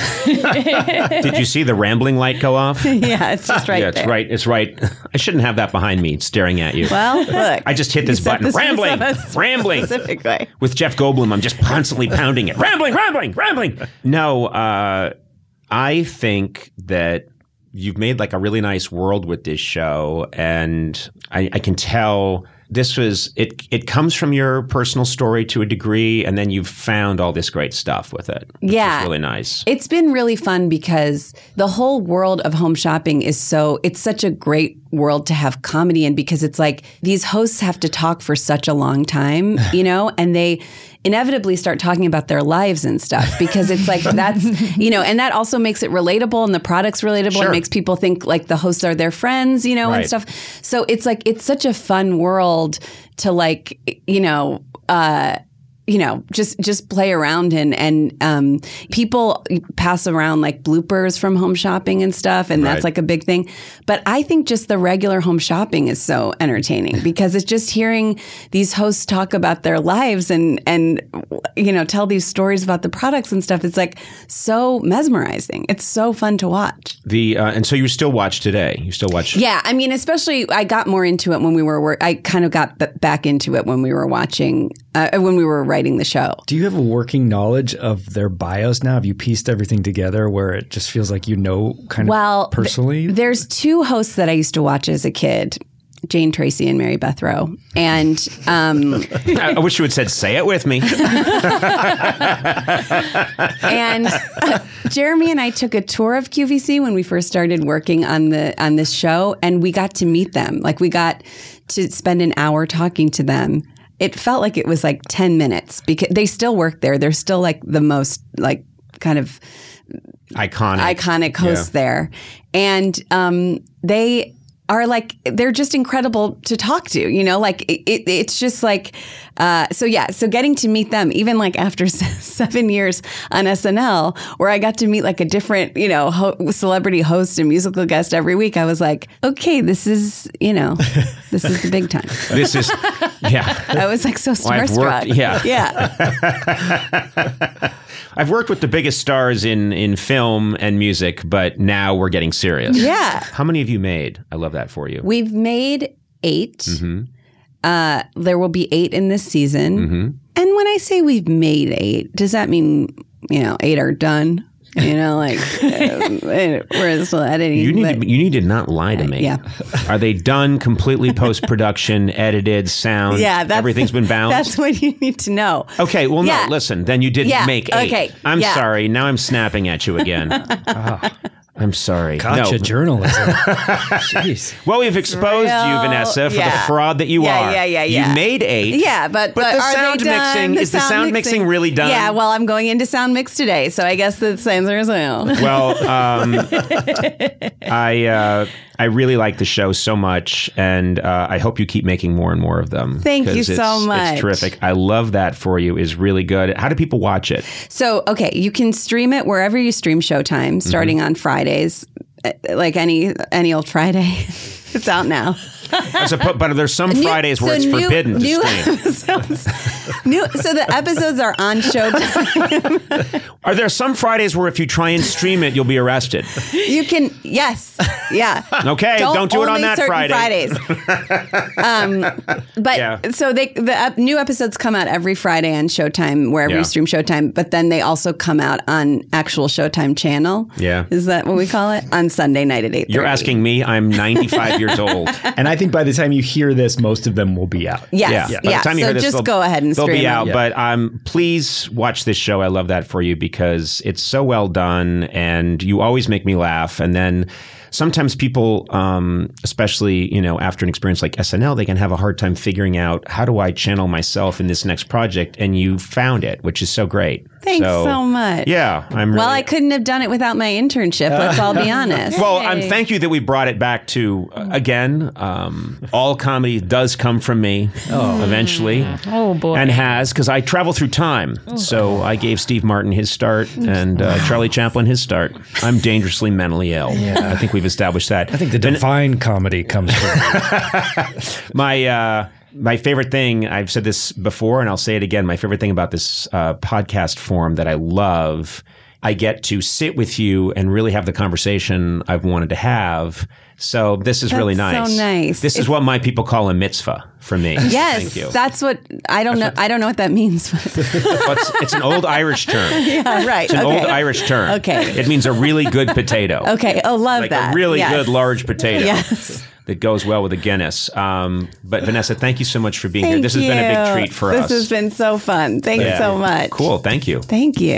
Did you see the rambling light go off? Yeah, it's just right it's there. right. It's right. I shouldn't have that behind me staring at you. Well, look. I just hit this button. Rambling. Specifically. With Jeff Goldblum, I'm just constantly pounding it. Rambling. No, I think that you've made like a really nice world with this show, and I can tell this was it comes from your personal story to a degree, and then you've found all this great stuff with it. Which is really nice. It's been really fun because the whole world of home shopping it's such a great world to have comedy in, because it's like these hosts have to talk for such a long time, and they inevitably start talking about their lives and stuff, because it's like that's, and that also makes it relatable, and the product's relatable. Sure. It makes people think like the hosts are their friends, right. And stuff. So it's like, it's such a fun world to like, just play around in, and people pass around like bloopers from home shopping and stuff, and that's like a big thing. But I think just the regular home shopping is so entertaining, because it's just hearing these hosts talk about their lives and tell these stories about the products and stuff. It's like so mesmerizing. It's so fun to watch. And so you still watch today? You still watch? Yeah, I mean, especially I got more into it when we were. I kind of got back into it when we were watching. When we were writing the show. Do you have a working knowledge of their bios now? Have you pieced everything together where it just feels like kind of personally? There's two hosts that I used to watch as a kid, Jane Tracy and Mary Beth Rowe. And I wish you had said, say it with me. And Jeremy and I took a tour of QVC when we first started working on this show, and we got to meet them. Like we got to spend an hour talking to them. It felt like it was like 10 minutes, because they still work there. They're still like the most like kind of iconic hosts there. And they are like, they're just incredible to talk to, like it's just like, so getting to meet them, even like after 7 years on SNL, where I got to meet like a different, celebrity host and musical guest every week, I was like, okay, this is the big time. This is, I was like so starstruck. I've worked with the biggest stars in film and music, but now we're getting serious. Yeah. How many have you made? I love that for you. We've made 8. Mm-hmm. There will be 8 in this season. Mm-hmm. And when I say we've made 8, does that mean, 8 are done? like whereas editing. You need to not lie to me. Yeah. Are they done completely post-production, edited, sound? Yeah, everything's been balanced? That's what you need to know. Okay, well, no, listen, then you didn't make 8. Okay. I'm sorry. Now I'm snapping at you again. I'm sorry. Gotcha journalism. Jeez. Well, we've exposed you, Vanessa, for the fraud that you are. Yeah. You made 8. Yeah, but the are sound they done? mixing, is the sound mixing really done? Yeah, well, I'm going into sound mix today, so I guess the sounds are sound. Well, I really like the show so much, and I hope you keep making more and more of them. Thank you so much. It's terrific. I love that for you. Is really good. How do people watch it? So, okay, you can stream it wherever you stream Showtime, starting on Fridays, like any old Friday. It's out now. But there's some Fridays where it's forbidden to stream. So the episodes are on Showtime. Are there some Fridays where if you try and stream it, you'll be arrested? You can, yes. Yeah. Okay, don't do it on that Fridays. So the new episodes come out every Friday on Showtime, wherever you stream Showtime, but then they also come out on actual Showtime channel. Yeah. Is that what we call it? On Sunday night at 8:30. You're asking me? I'm 95 years old. And I think by the time you hear this, most of them will be out. Yes. Yeah. By the time you so hear this, just go ahead and they'll stream be out. them. But please watch this show. I love that for you because it's so well done and you always make me laugh. And then sometimes people, especially, after an experience like SNL, they can have a hard time figuring out how do I channel myself in this next project? And you found it, which is so great. Thanks so much. Yeah. Well, I couldn't have done it without my internship. Let's all be honest. Well, thank you that we brought it back to, again, all comedy does come from me eventually. Oh, boy. And has, because I travel through time. So I gave Steve Martin his start and Charlie Chaplin his start. I'm dangerously mentally ill. Yeah. I think we've established that. I think the divine comedy comes from My favorite thing, I've said this before and I'll say it again, my favorite thing about this podcast form that I love, I get to sit with you and really have the conversation I've wanted to have. So this is really nice. So nice. This is what my people call a mitzvah for me. Yes, Thank you. that's what I don't know. I don't know what that means. It's an old Irish term. Yeah, right. It's an old Irish term. Okay. It means a really good potato. Okay. Oh, love like that. A really good large potato. Yes. That goes well with a Guinness. But Vanessa, thank you so much for being here. This has been a big treat for us. This has been so fun. Thanks so much. Cool. Thank you. Thank you.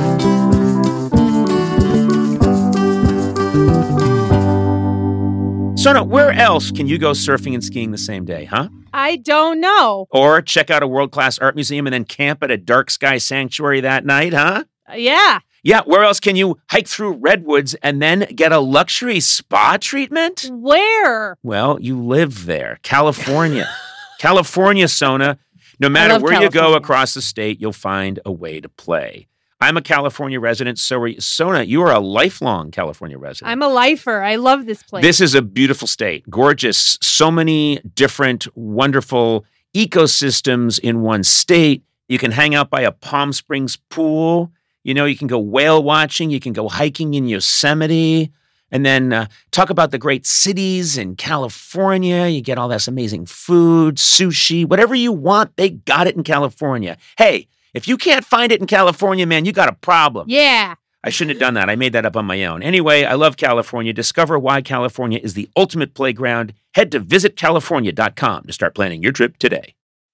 Sona, where else can you go surfing and skiing the same day, huh? I don't know. Or check out a world-class art museum and then camp at a dark sky sanctuary that night, huh? Yeah. Yeah, where else can you hike through redwoods and then get a luxury spa treatment? Where? Well, you live there. California. California, Sona. No matter where you go across the state, you'll find a way to play. I'm a California resident, so Sona, you are a lifelong California resident. I'm a lifer. I love this place. This is a beautiful state. Gorgeous. So many different, wonderful ecosystems in one state. You can hang out by a Palm Springs pool. You can go whale watching. You can go hiking in Yosemite. And then talk about the great cities in California. You get all this amazing food, sushi, whatever you want, they got it in California. Hey, if you can't find it in California, man, you got a problem. Yeah. I shouldn't have done that. I made that up on my own. Anyway, I love California. Discover why California is the ultimate playground. Head to visitcalifornia.com to start planning your trip today.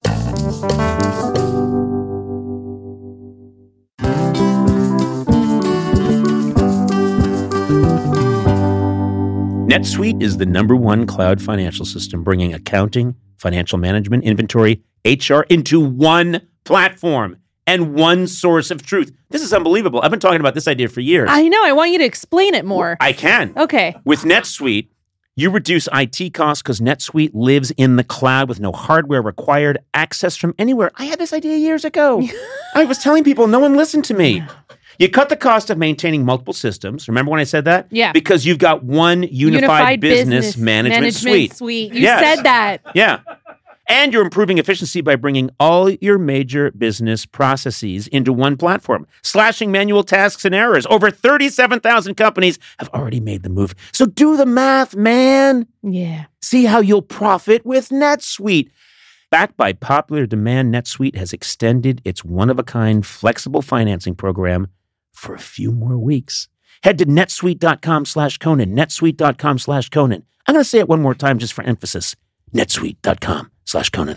NetSuite is the #1 cloud financial system, bringing accounting, financial management, inventory, HR into one platform and one source of truth. This is unbelievable. I've been talking about this idea for years. I know. I want you to explain it more. I can. Okay. With NetSuite, you reduce IT costs because NetSuite lives in the cloud with no hardware required, access from anywhere. I had this idea years ago. I was telling people, no one listened to me. You cut the cost of maintaining multiple systems. Remember when I said that? Yeah. Because you've got one unified business management suite. You said that. Yeah. And you're improving efficiency by bringing all your major business processes into one platform, slashing manual tasks and errors. Over 37,000 companies have already made the move. So do the math, man. Yeah. See how you'll profit with NetSuite. Backed by popular demand, NetSuite has extended its one-of-a-kind flexible financing program for a few more weeks. Head to netsuite.com/Conan, netsuite.com/Conan. I'm going to say it one more time just for emphasis. netsuite.com/Conan.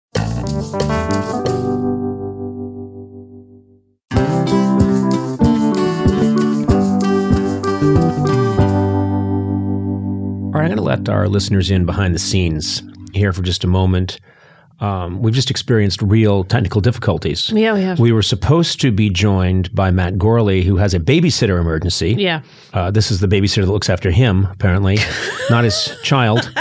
All right, I'm going to let our listeners in behind the scenes here for just a moment. We've just experienced real technical difficulties. Yeah, we have. We were supposed to be joined by Matt Gorley, who has a babysitter emergency. Yeah. This is the babysitter that looks after him, apparently, not his child.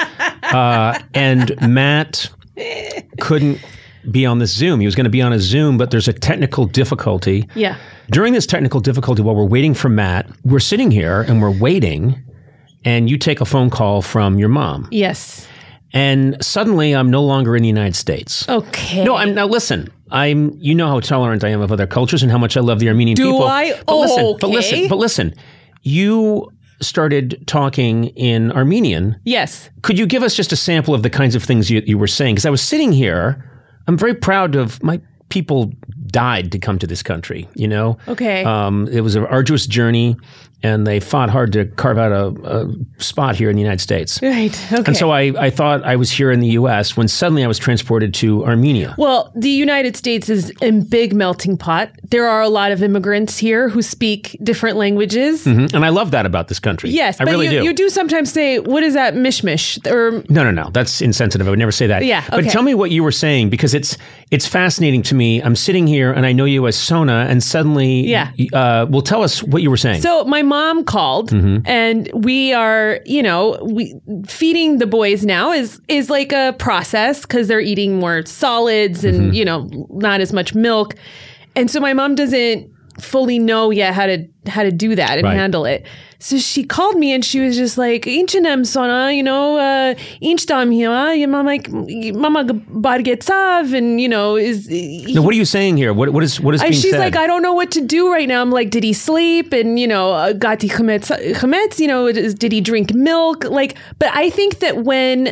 And Matt couldn't be on this Zoom. He was going to be on a Zoom, but there's a technical difficulty. Yeah. During this technical difficulty, while we're waiting for Matt, we're sitting here and we're waiting, and you take a phone call from your mom. Yes. And suddenly, I'm no longer in the United States. Okay. No, now listen. You know how tolerant I am of other cultures and how much I love the Armenian people. Do I? But listen. You started talking in Armenian. Yes. Could you give us just a sample of the kinds of things you were saying? Because I was sitting here. I'm very proud of my people died to come to this country, you know? Okay. It was an arduous journey, and they fought hard to carve out a spot here in the United States. Right. Okay. And so I thought I was here in the U.S. when suddenly I was transported to Armenia. Well, the United States is a big melting pot. There are a lot of immigrants here who speak different languages. Mm-hmm. And I love that about this country. Yes, I really do. You do sometimes say, what is that mishmish? Or No. That's insensitive. I would never say that. Yeah, okay. But tell me what you were saying, because it's fascinating to me. I'm sitting here and I know you as Sona, and suddenly, well, tell us what you were saying. So my mom called, and we are, feeding the boys now is like a process because they're eating more solids and not as much milk, and so my mom doesn't fully know yet how to do that and handle it. So she called me and she was just like, "Inchinem Sona, inchtam here." Mom like, "Mama bargetsav," and is. Now, what are you saying here? What is being said? She's like, "I don't know what to do right now." I'm like, "Did he sleep?" And gati chametz, did he drink milk? But I think that when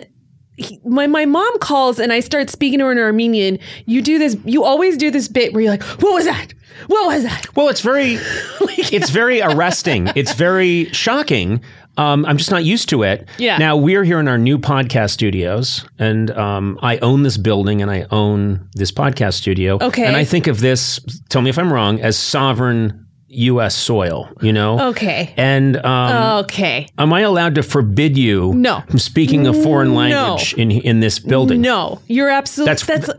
my mom calls and I start speaking to her in Armenian, you always do this bit where you're like, "What was that? What was that?" Well, it's very arresting. It's very shocking. I'm just not used to it. Yeah. Now, we're here in our new podcast studios, and I own this building and I own this podcast studio. Okay. And I think of this, tell me if I'm wrong, as sovereign U.S. soil, Okay. And okay. am I allowed to forbid you from speaking a foreign language in this building? No, you're absolutely. That's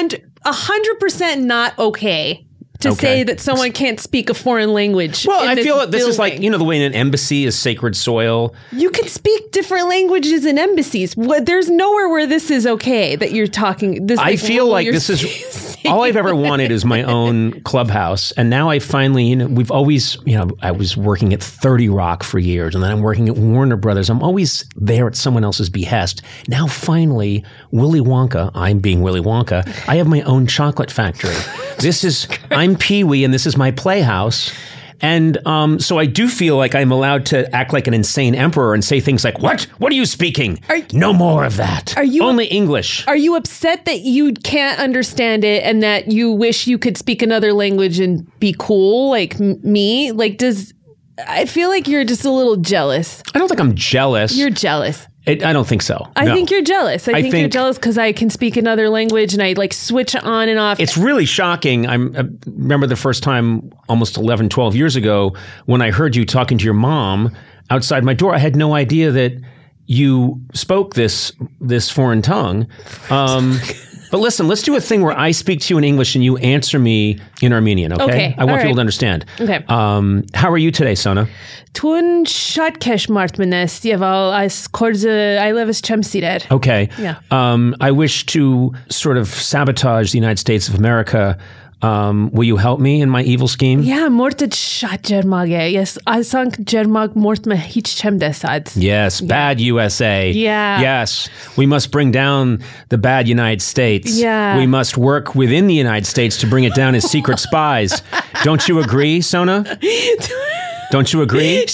100% not okay. To say that someone can't speak a foreign language. Well, I feel that this is like, the way an embassy is sacred soil. You can speak different languages in embassies. There's nowhere where this is okay that you're talking. I feel like this is all I've ever wanted is my own clubhouse. And now I finally, we've always, I was working at 30 Rock for years, and then I'm working at Warner Brothers. I'm always there at someone else's behest. Now finally, Willy Wonka, I'm being Willy Wonka, I have my own chocolate factory. I'm Pee-wee, and this is my playhouse. And so I do feel like I'm allowed to act like an insane emperor and say things like, "What? What are you speaking? No more of that. Only English." Are you upset that you can't understand it and that you wish you could speak another language and be cool like me? I feel like you're just a little jealous. I don't think I'm jealous. You're jealous. I don't think so. I think you're jealous. I think you're jealous because I can speak another language and I switch on and off. It's really shocking. I remember the first time almost 11, 12 years ago when I heard you talking to your mom outside my door. I had no idea that you spoke this foreign tongue. But listen, let's do a thing where I speak to you in English and you answer me in Armenian, okay? I want people to understand. Okay. How are you today, Sona? Tun shatkesh martmanes yeval as korze I live as chemsider. Okay. Yeah. I wish to sort of sabotage the United States of America. Will you help me in my evil scheme? Yeah, morted shat Jermage. Yes, I sank Jermag mortme hich chemdesad. Yes, bad USA. Yeah. Yes, we must bring down the bad United States. Yeah. We must work within the United States to bring it down as secret spies. Don't you agree, Sona? Don't you agree?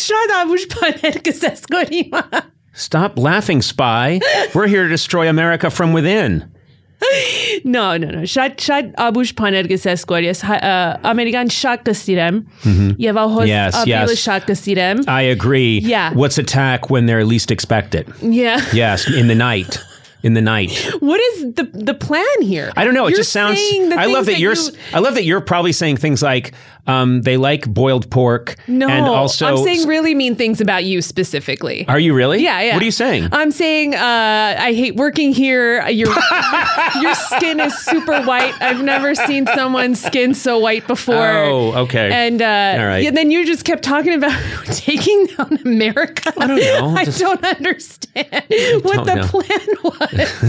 Stop laughing, spy. We're here to destroy America from within. No. Շատ աբուշ բաներ գսես կոր ես Ամերիկան շատ կսիրեմ եւ ահոս ապիլը շատ կսիրեմ. I agree. Yeah. Let's attack when they're least expected. Yeah. Yes, in the night. What is the plan here? I don't know. It just sounds. I love that you're probably saying things like they like boiled pork. No, and also I'm saying really mean things about you specifically. Are you really? Yeah. What are you saying? I'm saying I hate working here. Your skin is super white. I've never seen someone's skin so white before. Oh, okay. And all right. Yeah, then you just kept talking about taking down America. I don't know. I don't understand what the plan was.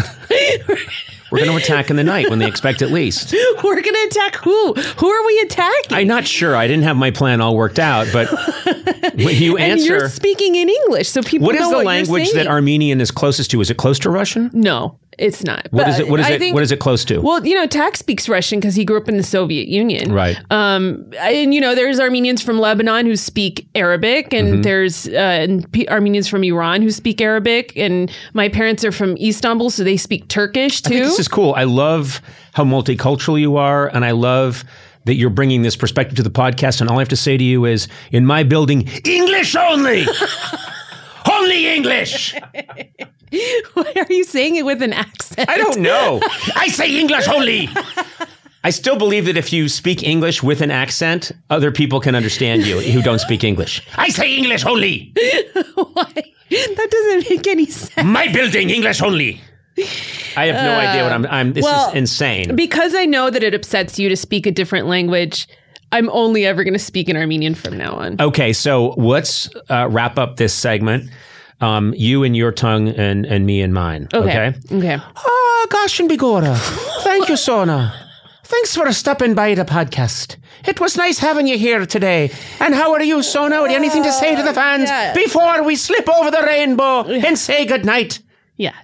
We're going to attack in the night when they expect it least. We're going to attack who? Who are we attacking? I'm not sure. I didn't have my plan all worked out, but when you answer... And you're speaking in English, so people know what you're saying. What is the language that Armenian is closest to? Is it close to Russian? No. It's not. What is it? What is it close to? Well, Tak speaks Russian because he grew up in the Soviet Union. Right. And there's Armenians from Lebanon who speak Arabic, and there's Armenians from Iran who speak Arabic, and my parents are from Istanbul, so they speak Turkish too. I think this is cool. I love how multicultural you are, and I love that you're bringing this perspective to the podcast. And all I have to say to you is, in my building, English only. Only English. Why are you saying it with an accent? I don't know. I say English only. I still believe that if you speak English with an accent, other people can understand you who don't speak English. I say English only. Why? That doesn't make any sense. My building, English only. I have no idea what this is insane. Because I know that it upsets you to speak a different language, I'm only ever going to speak in Armenian from now on. Okay, so let's wrap up this segment. You and your tongue and me and mine. Okay. Oh, gosh and bigora. Thank you, Sona. Thanks for stopping by the podcast. It was nice having you here today. And how are you, Sona? Would you have anything to say to the fans before we slip over the rainbow and say goodnight? Yeah.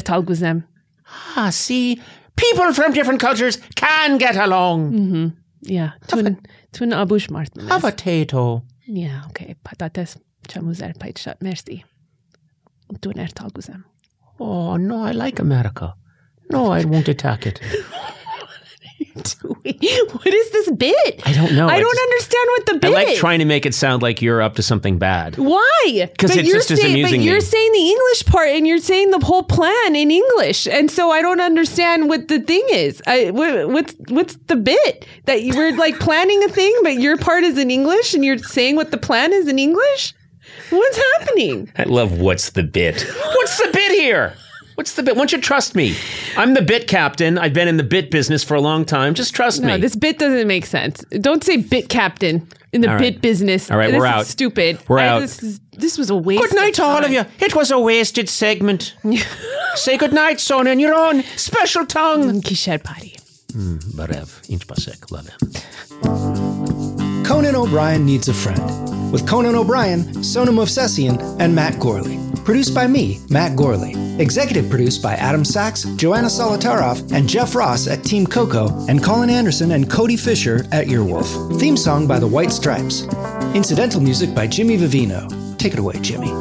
See, people from different cultures can get along. Mm-hmm. Yeah. Tun abush martman. A potato. Yeah, okay. Patates chamuzer paitchat. Merci. Oh, no, I like America. No, I won't attack it. What is this bit? I don't know. I don't understand what the bit is. I like trying to make it sound like you're up to something bad. Why? Because it's just as amusing. But you're saying the English part, and you're saying the whole plan in English, and so I don't understand what the thing is. What's the bit that you were like planning a thing, but your part is in English, and you're saying what the plan is in English? What's happening? I love what's the bit. What's the bit here? What's the bit? Why don't you trust me? I'm the bit captain. I've been in the bit business for a long time. Just trust me. No, this bit doesn't make sense. Don't say bit captain in the bit business. All right, we're out. Stupid. We're out. This was a waste. Good night to all of you. It was a wasted segment. Say good night, Sona, in your own special tongue. Kisher party. Barev. Inch basek. Love him. Conan O'Brien Needs a Friend. With Conan O'Brien, Sona Movsesian, and Matt Gorley. Produced by me, Matt Gorley. Executive produced by Adam Sachs, Joanna Solotaroff, and Jeff Ross at Team Coco, and Colin Anderson and Cody Fisher at Earwolf. Theme song by the White Stripes. Incidental music by Jimmy Vivino. Take it away, Jimmy.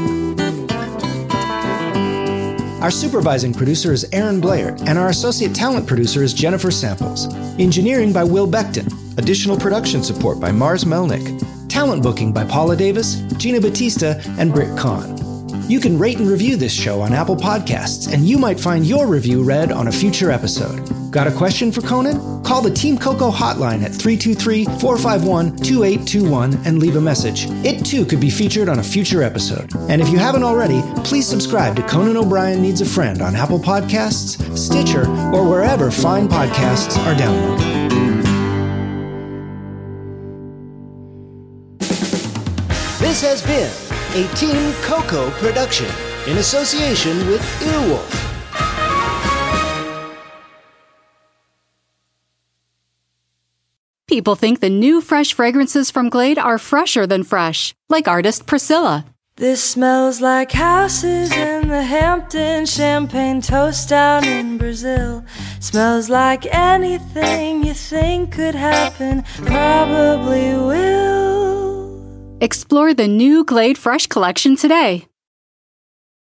Our supervising producer is Aaron Blair, and our associate talent producer is Jennifer Samples. Engineering by Will Beckton. Additional production support by Mars Melnick. Talent booking by Paula Davis, Gina Batista, and Britt Kahn. You can rate and review this show on Apple Podcasts, and you might find your review read on a future episode. Got a question for Conan? Call the Team Coco hotline at 323-451-2821 and leave a message. It too could be featured on a future episode. And if you haven't already, please subscribe to Conan O'Brien Needs a Friend on Apple Podcasts, Stitcher, or wherever fine podcasts are downloaded. This has been a Team Coco production in association with Earwolf. People think the new fresh fragrances from Glade are fresher than fresh, like artist Priscilla. This smells like houses in the Hamptons, champagne toast down in Brazil. Smells like anything you think could happen, probably will. Explore the new Glade Fresh collection today.